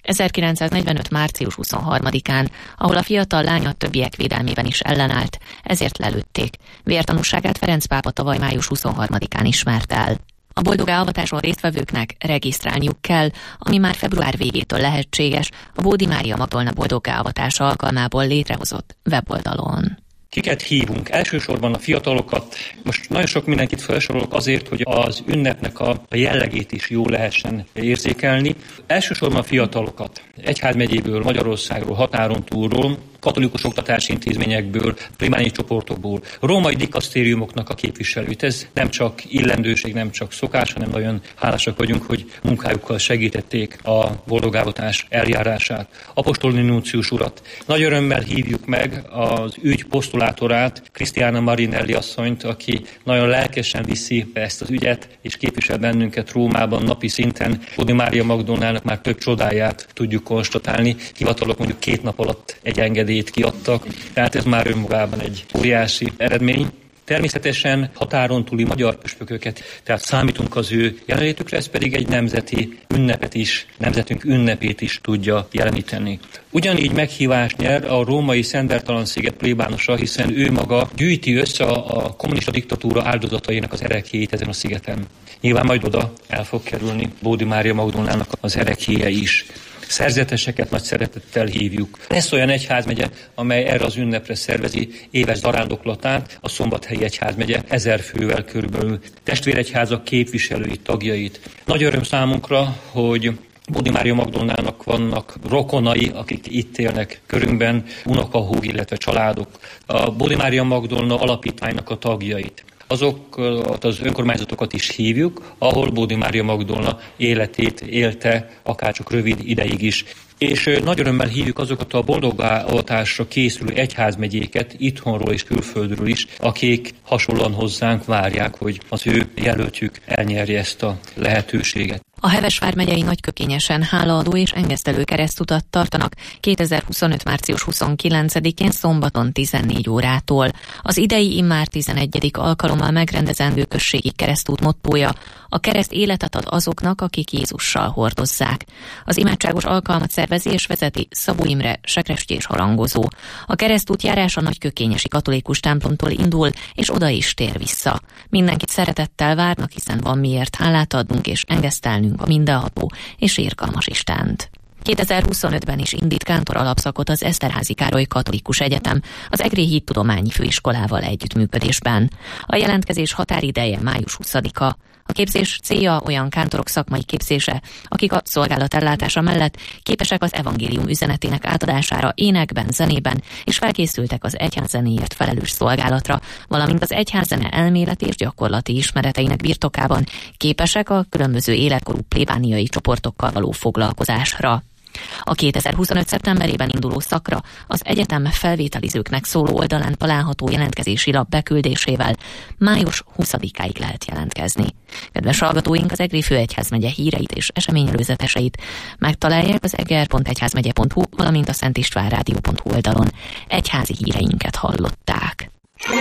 [SPEAKER 2] 1945. március 23-án, ahol a fiatal lány a többiek védelmében is ellenállt, ezért lelőtték. Vértanúságát Ferenc pápa tavaly május 23-án ismert el. A boldogálvatáson résztvevőknek regisztrálniuk kell, ami már február végétől lehetséges a Bódi Mária Magdolna boldogálvatása alkalmából létrehozott weboldalon.
[SPEAKER 18] Kiket hívunk? Elsősorban a fiatalokat. Most nagyon sok mindenkit felsorolok azért, hogy az ünnepnek a jellegét is jól lehessen érzékelni. Elsősorban a fiatalokat. Egyházmegyéből, Magyarországról, határon túlról, katolikus oktatási intézményekből, plébáni csoportokból, római dikasztériumoknak a képviselőt. Ez nem csak illendőség, nem csak szokás, hanem nagyon hálásak vagyunk, hogy munkájukkal segítették a boldogálvatás eljárását. Apostoli nuncius urat. Nagy örömmel hívjuk meg az ügy posztulátorát, Krisztiána Marinelli asszonyt, aki nagyon lelkesen viszi ezt az ügyet, és képvisel bennünket Rómában napi szinten. Bódi Mária Magdolnának már több csodáját tudjuk konstatálni. Hivatalok mondjuk 2 nap alatt egy engedélyt kiadtak, tehát ez már önmagában egy óriási eredmény. Természetesen határon túli magyar püspököket, tehát számítunk az ő jelenlétükre, ez pedig egy nemzeti ünnepet is, nemzetünk ünnepét is tudja jeleníteni. Ugyanígy meghívást nyer a római Szent Bertalan-sziget plébánosa, hiszen ő maga gyűjti össze a kommunista diktatúra áldozatainak az ereklyéit ezen a szigeten. Nyilván majd oda el fog kerülni Bódi Mária Magdolnának az ereklyéje is. szerzeteseket nagy szeretettel hívjuk. Lesz olyan egyházmegye, amely erre az ünnepre szervezi éves zarándoklatát, a Szombathelyi Egyházmegye 1000 fővel körülbelül testvéregyházak képviselőit, tagjait. Nagy öröm számunkra, hogy Bódi Mária Magdolnának vannak rokonai, akik itt élnek körünkben, unokahúg, illetve családok. A Bódi Mária Magdolna alapítványnak a tagjait. Azokat az önkormányzatokat is hívjuk, ahol Bódi Mária Magdolna életét élte, akárcsak rövid ideig is. És nagy örömmel hívjuk azokat a boldogavatásra készülő egyházmegyéket, itthonról és külföldről is, akik hasonlóan hozzánk várják, hogy az ő jelöltjük elnyerje ezt a lehetőséget.
[SPEAKER 2] A Heves vármegyei Nagykökényesen hálaadó és engesztelő keresztutat tartanak 2025. március 29-én szombaton 14 órától. Az idei immár 11. alkalommal megrendezendő községi keresztút mottója: a kereszt életet ad azoknak, akik Jézussal hordozzák. Az imádságos alkalmat szervezi és vezeti Szabó Imre, sekresty és harangozó. A keresztút járása Nagykökényesi katolikus templomtól indul, és oda is tér vissza. Mindenkit szeretettel várnak, hiszen van miért hálát adnunk és engesztelnünk a mindenható és irgalmas Istent. 2025-ben is indít kántor alapszakot az Eszterházy Károly Katolikus Egyetem az Egri Hittudományi Főiskolával együttműködésben. A jelentkezés határideje május 20-a. A képzés célja olyan kántorok szakmai képzése, akik a szolgálatellátása mellett képesek az evangélium üzenetének átadására énekben, zenében, és felkészültek az egyházzenéért felelős szolgálatra, valamint az egyházzene elméleti és gyakorlati ismereteinek birtokában képesek a különböző életkorú plébániai csoportokkal való foglalkozásra. A 2025. szeptemberében induló szakra az egyetem felvételizőknek szóló oldalán található jelentkezési lap beküldésével május 20-áig lehet jelentkezni. Kedves hallgatóink, az Egri Főegyházmegye híreit és eseményelőzeteseit megtalálják az eger.egyházmegye.hu, valamint a szentistvánrádió.hu oldalon. Egyházi híreinket hallották.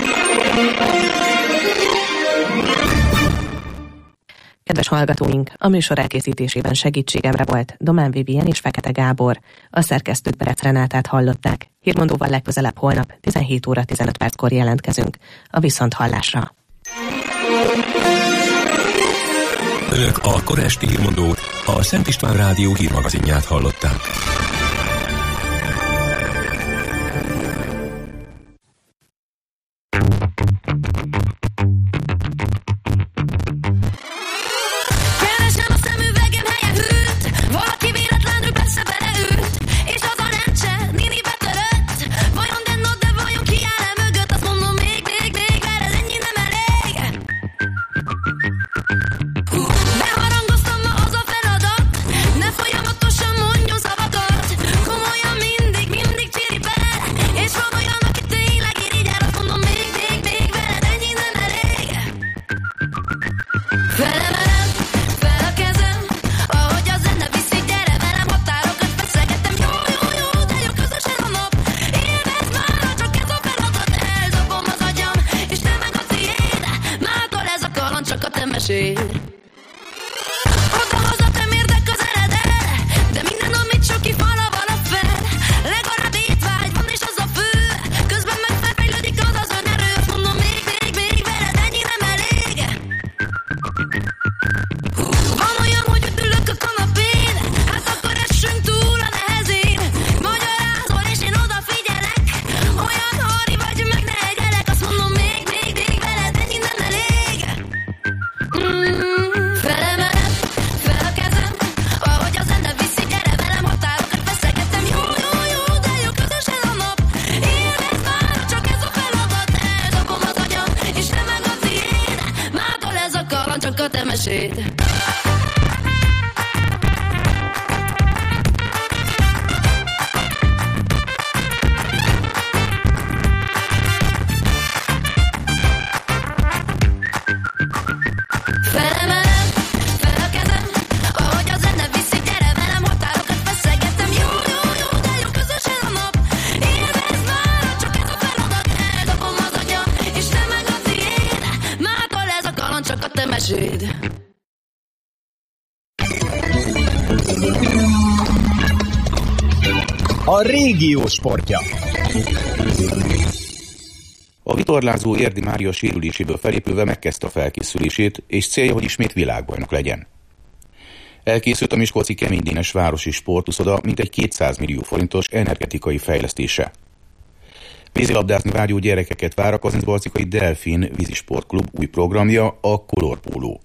[SPEAKER 11] Kedves hallgatóink, a műsor elkészítésében segítségemre volt Domán Vivien és Fekete Gábor. A szerkesztőt Berec Renátát hallották. Hírmondóval legközelebb holnap 17 óra 15 perckor jelentkezünk. A viszonthallásra.
[SPEAKER 3] Önök a kora esti hírmondót, a Szent István Rádió hírmagazinját hallották.
[SPEAKER 19] A régió sportja. A vitorlázó Érdi Mária sérüléséből felépülve megkezdte a felkészülését, és célja, hogy ismét világbajnok legyen. Elkészült a miskolci Kemény Dénes városi sportuszoda mintegy 200 millió forintos energetikai fejlesztése. Vízilabdázni vágyó gyerekeket vár a Kazincbarcikai Delfin vízisportklub új programja, a Color Polo.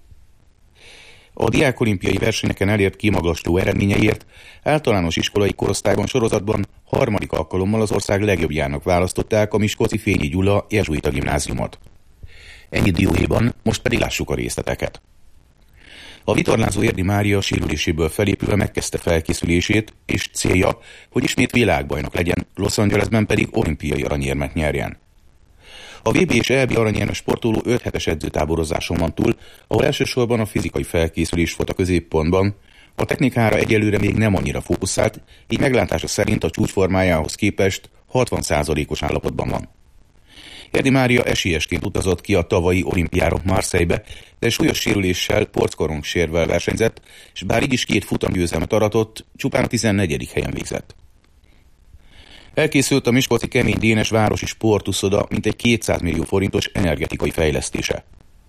[SPEAKER 19] A diákolimpiai versenyeken elért kimagasló eredményeiért általános iskolai korosztályban sorozatban harmadik alkalommal az ország legjobbjának választották a miskolci Fényi Gyula jezsuita gimnáziumot. Ennyi dióhéjban, most pedig lássuk a részleteket. A vitorlázó Érdi Mária sérüléséből felépülve megkezdte felkészülését, és célja, hogy ismét világbajnok legyen, Los Angelesben pedig olimpiai aranyérmet nyerjen. A VB és EB aranyérmes sportoló 5 hetes edzőtáborozáson van túl, ahol elsősorban a fizikai felkészülés volt a középpontban, a technikára egyelőre még nem annyira fókuszált, így meglátása szerint a csúcsformájához képest 60%-os állapotban van. Érdi Mária esélyesként utazott ki a tavalyi olimpiára Marseille-be, de súlyos sérüléssel, porckorong-sérvel versenyzett, és bár így is 2 futamgyőzelmet aratott, csupán a 14. helyen végzett. Elkészült a miskolci Kemény Dénes városi sportuszoda mintegy 200 millió forintos energetikai fejlesztése.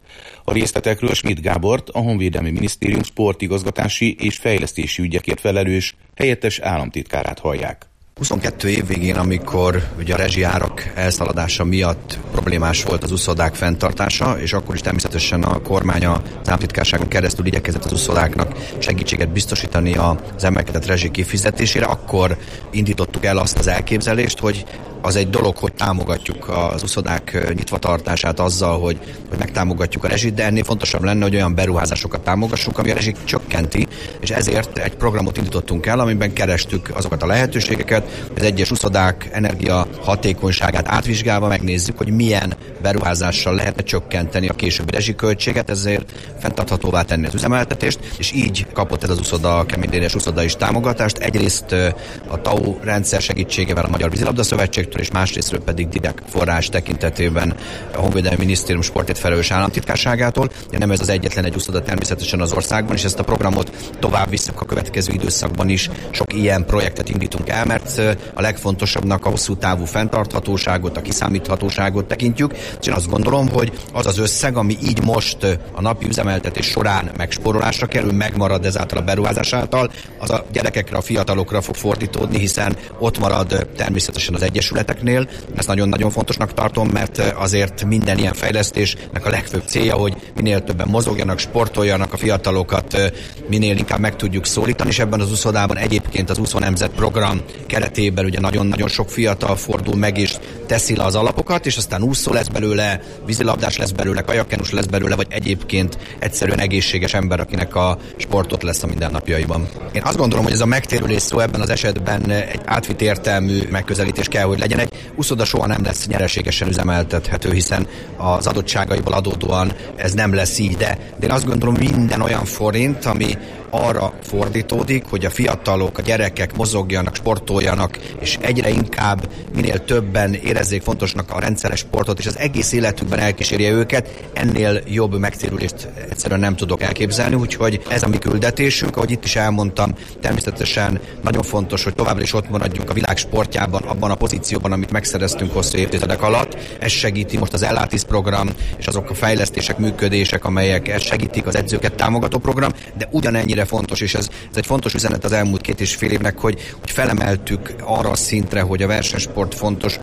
[SPEAKER 19] A részletekről Schmidt Gábort, a Honvédelmi Minisztérium sportigazgatási és fejlesztési ügyekért felelős helyettes államtitkárát hallják.
[SPEAKER 20] 22 év végén, amikor ugye a rezsiárak elszaladása miatt problémás volt az uszodák fenntartása, és akkor is természetesen a kormány az államtitkárságon keresztül igyekezett az uszodáknak segítséget biztosítani az emelkedett rezsi kifizetésére, akkor indítottuk el azt az elképzelést, hogy az egy dolog, hogy támogatjuk az uszodák nyitvatartását azzal, hogy megtámogatjuk a rezsit, de ennél fontosabb lenne, hogy olyan beruházásokat támogassuk, ami a rezsit csökkenti, és ezért egy programot indítottunk el, amiben kerestük azokat a lehetőségeket, az egyes uszodák energia hatékonyságát átvizsgálva megnézzük, hogy milyen beruházással lehetne csökkenteni a későbbi rezsiköltséget, ezért fenntarthatóvá tenni az üzemeltetést, és így kapott ez az uszoda, a Kemény Dénes uszoda is támogatást. Egyrészt a TAO rendszer segítségével a Magyar Vízilabda Szövetségtől, és másrésztről pedig direkt forrás tekintetében a Honvédelmi Minisztérium sportért felelős államtitkárságától. Nem ez az egyetlen egy uszoda természetesen az országban, és ezt a programot tovább visszük a következő időszakban is. Sok ilyen projektet indítunk el, mert a legfontosabbnak a hosszú távú fenntarthatóságot, a kiszámíthatóságot tekintjük, és én azt gondolom, hogy az az összeg, ami így most a napi üzemeltetés során megspórolásra kerül, megmarad ezáltal a beruházás által, az a gyerekekre, a fiatalokra fog fordítódni, hiszen ott marad természetesen az egyesületeknél. Ezt nagyon-nagyon fontosnak tartom, mert azért minden ilyen fejlesztésnek a legfőbb célja, hogy minél többen mozogjanak, sportoljanak, a fiatalokat minél inkább meg tudjuk szólítani, és ebben az úszodában egyébként az Úszó Nemzet program keretében ugye nagyon-nagyon sok fiatal fordul meg és teszi le az alapokat, és aztán úszó lesz belőle, vízilabdás lesz belőle, kajakkenus lesz belőle, vagy egyébként egyszerűen egészséges ember, akinek a sportot lesz a mindennapjaiban. Én azt gondolom, hogy ez a megtérülés szó ebben az esetben egy átvitt értelmű megközelítés kell, hogy legyen. Egy úszoda soha nem lesz nyereségesen üzemeltethető, hiszen az adottságaiból adódóan ez nem lesz így, de én azt gondolom, minden olyan forint, ami arra fordítódik, hogy a fiatalok, a gyerekek mozogjanak, sportoljanak, és egyre inkább minél többen érezzék fontosnak a rendszeres sportot, és az egész életükben elkísérje őket, ennél jobb megtérülést egyszerűen nem tudok elképzelni, úgyhogy ez a mi küldetésünk, ahogy itt is elmondtam, természetesen nagyon fontos, hogy továbbra is ott maradjunk a világ sportjában, abban a pozícióban, amit megszereztünk hosszú évtizedek alatt. Ez segíti most az Ellátis program, és azok a fejlesztések, működések, amelyek ezt segítik, az edzőket támogató program, de ugyanennyire fontos, és ez egy fontos üzenet az elmúlt 2,5 évnek, hogy felemeltük arra a szintre, hogy a versenysport fontos,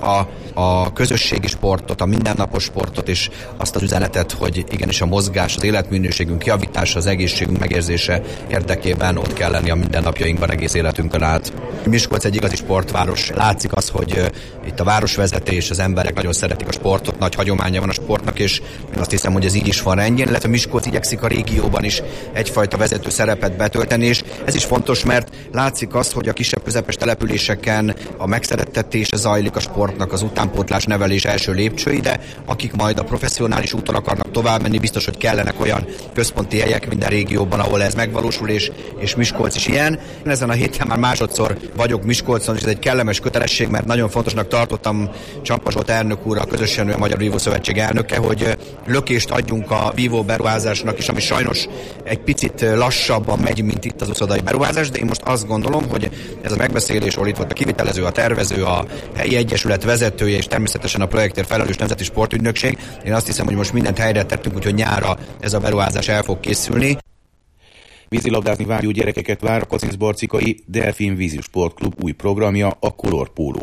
[SPEAKER 20] a közösségi sportot, a mindennapos sportot, és azt az üzenetet, hogy igenis a mozgás, az életminőségünk javítása, az egészségünk megérzése érdekében ott kell lenni a mindennapjainkban egész életünkön át. Miskolc egy igazi sportváros. Látszik az, hogy itt a városvezetés, az emberek nagyon szeretik a sportot, nagy hagyománya van a sportnak, és én azt hiszem, hogy ez így is van rendjén, illetve Miskolc igyekszik a régióban is egyfajta vezető szerepet betölteni, és ez is fontos, mert látszik az, hogy a kisebb közepes településeken a megszerettetése zajlik a sportnak, az utánpótlás nevelés első lépcsői, de akik majd a professzionális úton akarnak tovább menni, biztos, hogy kellenek olyan központi helyek minden régióban, ahol ez megvalósul, és Miskolc is ilyen. Ezen a héten már másodszor vagyok Miskolcon, és ez egy kellemes kötelesség, mert nagyon fontosnak tartottam Csampa Zsolt elnök úrral, közösen a Magyar Vívó Szövetség elnöke, hogy lökést adjunk a vívó beruházásnak is, ami sajnos egy picit lassabban megy, mint itt az uszodai beruházás, de én most azt gondolom, hogy ez a megbeszélés, ahol itt volt a kivitelező, a tervező, a helyi egyesület vezetője, és természetesen a projektért felelős Nemzeti Sportügynökség. Én azt hiszem, hogy most mindent helyre tettünk, úgyhogy nyárra ez a beruházás el fog készülni.
[SPEAKER 19] Vízilabdázni vágyó gyerekeket vár a Kazincbarcikai Delfin Vízi Sportklub új programja, a Color Polo.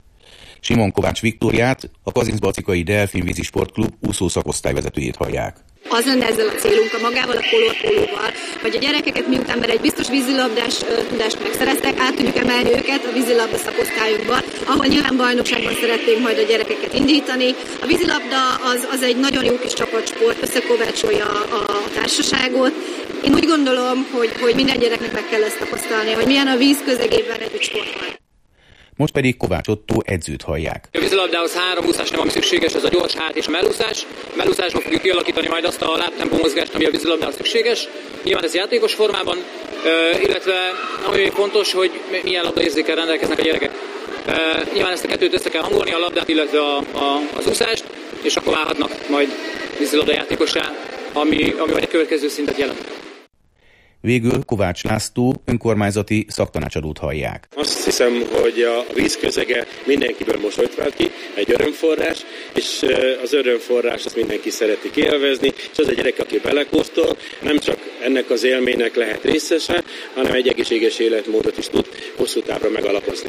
[SPEAKER 19] Simon Kovács Viktóriát, a Kazincbarcikai Delfin Vízi Sportklub úszó szakosztályvezetőjét hallják.
[SPEAKER 21] Az lenne ezzel a célunk, a magával a Color Pólóval, hogy a gyerekeket miután már egy biztos vízilabdás tudást megszereztek, át tudjuk emelni őket a vízilabda szakosztályokba, ahol nyilván bajnokságban szeretnénk majd a gyerekeket indítani. A vízilabda az egy nagyon jó kis csapatsport, összekovácsolja a társaságot. Én úgy gondolom, hogy minden gyereknek meg kell ezt tapasztalni, hogy milyen a víz közegében együtt sportolni.
[SPEAKER 19] Most pedig Kovács Ottó edzőt hallják.
[SPEAKER 22] A vízilabdához 3 úszás nem, ami szükséges, ez a gyors hát és a mellúszás. Mellúszásban fogjuk kialakítani majd azt a lábtempó mozgást, ami a vízilabdához szükséges. Nyilván ez játékos formában, illetve ami még fontos, hogy milyen labdaérzékkel rendelkeznek a gyerekek. Nyilván ezt a kettőt össze kell hangolni, a labdát, illetve az úszást, és akkor válhatnak majd vízilabda játékossá, ami majd egy következő szintet jelent.
[SPEAKER 19] Végül Kovács László önkormányzati szaktanácsadót hallják.
[SPEAKER 23] Azt hiszem, hogy a víz közege mindenkiből mosolyt vált ki, egy örömforrás, és az örömforrás azt mindenki szereti kielvezni, és az a gyerek, aki belekóstol, nem csak ennek az élménynek lehet részese, hanem egy egészséges életmódot is tud hosszú távra megalapozni.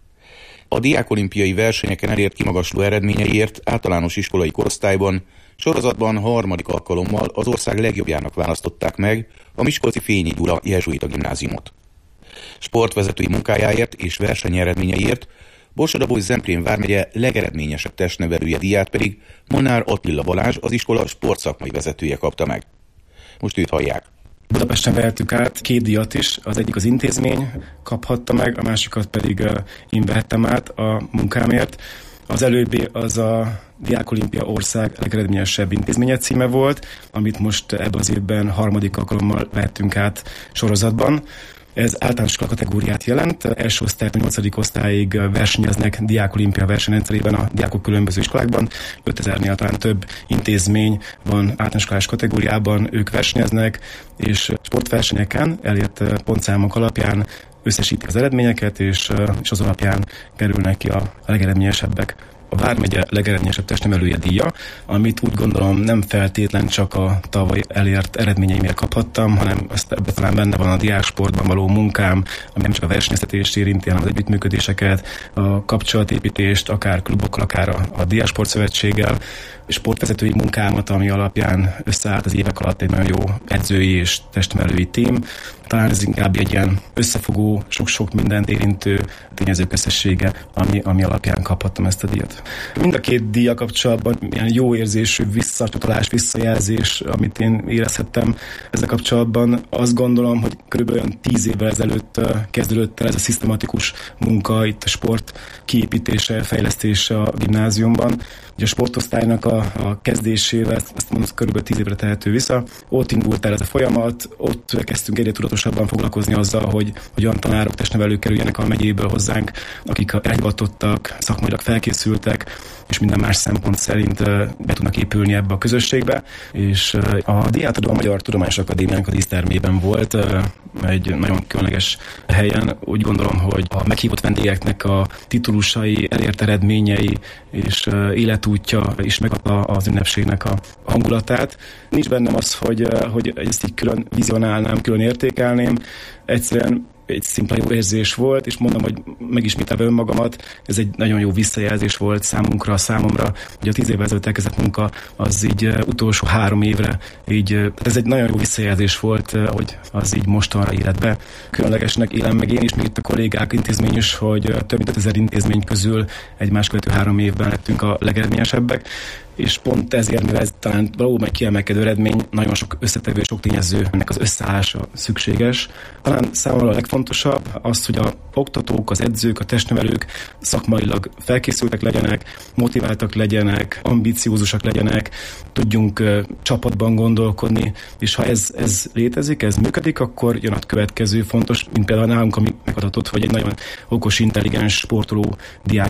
[SPEAKER 19] A diákolimpiai versenyeken elért kimagasló eredményeiért általános iskolai korosztályban sorozatban 3. alkalommal az ország legjobbjának választották meg a miskolci Fényi Gyula jezsuita gimnáziumot. Sportvezetői munkájáért és versenyeredményeiért Borsod-Abaúj-Zemplén vármegye legeredményesebb testnevelője díját pedig Molnár Attila Balázs, az iskola sportszakmai vezetője kapta meg. Most őt hallják.
[SPEAKER 24] Budapesten vehettük át 2 díjat is, az egyik az intézmény kaphatta meg, a másikat pedig én vehettem át a munkámért. Az előbbi az a Diákolimpia ország legeredményesebb intézménye címe volt, amit most ebben az évben 3. alkalommal vettünk át sorozatban. Ez általános kategóriát jelent. Első osztálytól 8. osztályig versenyeznek Diákolimpia versenyrendszerében a diákok különböző iskolákban. 5000-nél talán több intézmény van általános iskolás kategóriában, ők versenyeznek, és sportversenyeken elért pontszámok alapján összesítik az eredményeket, és az alapján kerülnek ki a legeredményesebbek. A vármegye legeredményesebb testnevelője díja, amit úgy gondolom nem feltétlen csak a tavaly elért eredményeimért kaphattam, hanem ebben talán benne van a diáksportban való munkám, ami nem csak a versenyeztetést érinti, hanem az együttműködéseket, a kapcsolatépítést, akár klubokkal, akár a Diáksportszövetséggel, sportvezetői munkámat, ami alapján összeállt az évek alatt egy nagyon jó edzői és testnevelői tím. Talán ez inkább egy ilyen összefogó, sok-sok mindent érintő tényezők összessége, ami alapján kaphattam ezt a díjat. Mind a 2 díjjal kapcsolatban ilyen jó érzésű visszacsatolás, visszajelzés, amit én érezhettem ezzel kapcsolatban. Azt gondolom, hogy körülbelül 10 évvel ezelőtt kezdődött el ez a szisztematikus munka, itt a sport kiépítése, fejlesztése a gimnáziumban. Ugye a sportosztálynak a kezdésével, ezt mondom, körülbelül 10 évre tehető vissza. Ott indult el ez a folyamat, ott kezdtünk egyre tudatosabban foglalkozni azzal, hogy olyan tanárok, testnevelők kerüljenek a megyéből hozzánk, akik elhivatottak, szakmailag felkészültek, és minden más szempont szerint be tudnak épülni ebbe a közösségbe. És a díjátadó a Magyar Tudományos Akadémiának a dísztermében volt, egy nagyon különleges helyen. Úgy gondolom, hogy a meghívott vendégeknek a titulusai, elért eredményei és életútja is megadta az ünnepségnek a hangulatát. Nincs bennem az, hogy ezt így külön vizionálnám, külön értékelném. Egyszerűen egy szimpla jó érzés volt, és mondom, hogy megismételve önmagamat, ez egy nagyon jó visszajelzés volt számomra, hogy a 10 évvel ezelőtt elkezdett munka, az így utolsó 3 évre, így ez egy nagyon jó visszajelzés volt, hogy az így mostanra életbe. Különlegesnek élem meg én is, még itt a kollégák intézmény is, hogy több mint 5000 intézmény közül egymás követő 3 évben lettünk a legeredményesebbek, és pont ezért, mivel ez talán valóban egy kiemelkedő eredmény, nagyon sok összetevő, sok tényező, ennek az összeállása szükséges. Talán számomra a legfontosabb az, hogy a oktatók, az edzők, a testnevelők szakmailag felkészültek legyenek, motiváltak legyenek, ambiciózusak legyenek, tudjunk csapatban gondolkodni, és ha ez létezik, ez működik, akkor jön a következő fontos, mint például nálunk, ami megadatott, hogy egy nagyon okos, intelligens, sportoló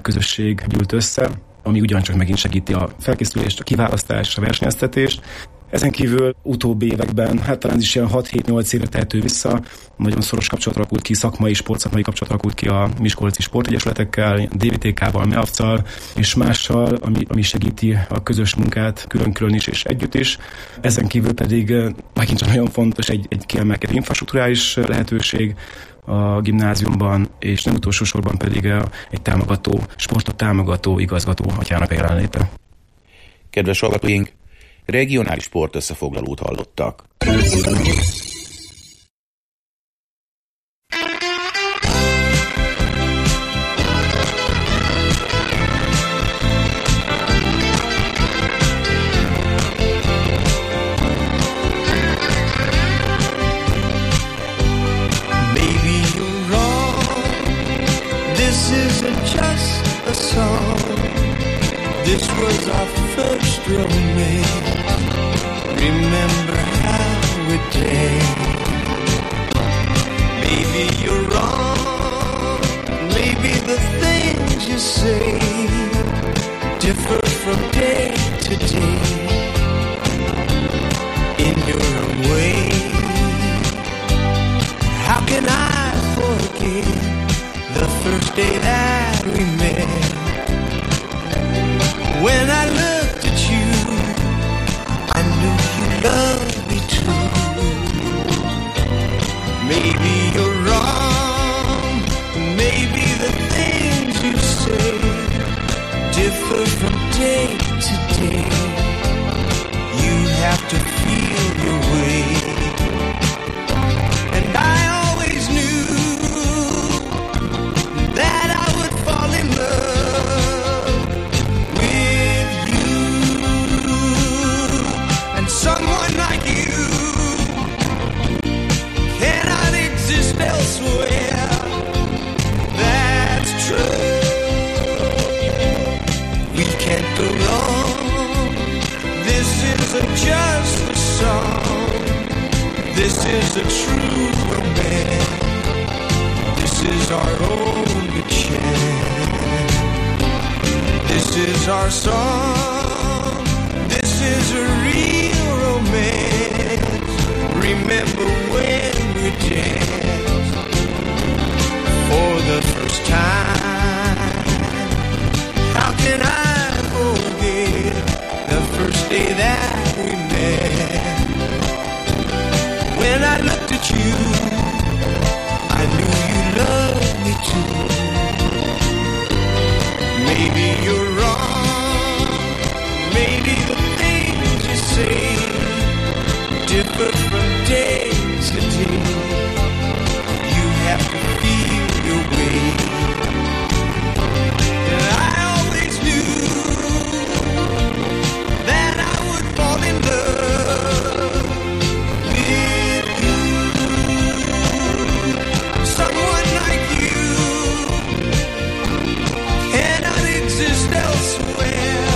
[SPEAKER 24] diákközösség gyűlt össze, ami ugyancsak megint segíti a felkészülést, a kiválasztást, a versenyeztetést. Ezen kívül utóbbi években, hát talán is ilyen 6-7-8 évre tehető vissza, nagyon szoros kapcsolat alakult ki, sportszakmai kapcsolat alakult ki a miskolci sportegyesületekkel, DVTK-val, MEAFC-al és mással, ami segíti a közös munkát külön-külön is és együtt is. Ezen kívül pedig megint csak nagyon fontos egy kiemelkedő infrastrukturális lehetőség a gimnáziumban, és nem utolsó sorban pedig egy sportot támogató igazgató atyának a jelenléte.
[SPEAKER 19] Kedves hallgatóink, regionális sportösszefoglalót hallottak.
[SPEAKER 1] This was our first romance. Remember how it did. Maybe you're wrong. Maybe the things you say differ from day to day. In your own way. How can I forget the first day that we met? When I looked at you, I knew you loved me too. Maybe you're wrong, maybe the things you say differ from day to day. You have to feel your way. And I always knew that I would fall in love. Someone like you cannot exist elsewhere. That's true. We can't go wrong. This isn't just a song. This is a true romance. This is our only chance. This is our song. This is a real romance. Remember when we danced for the first time? How can I forget the first day that we met? When I looked at you, I knew you loved me too. Maybe you're wrong. Maybe the things you say differ from day to day. You have to feel your way. And I always knew that I would fall in love with you. Someone like you cannot exist elsewhere.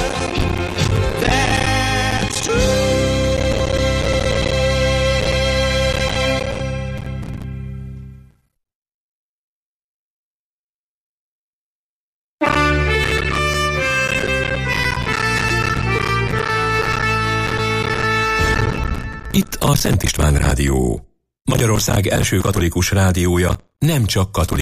[SPEAKER 1] That's true.
[SPEAKER 3] Itt a Szent István Rádió. Magyarország első katolikus rádiója, nem csak katolikus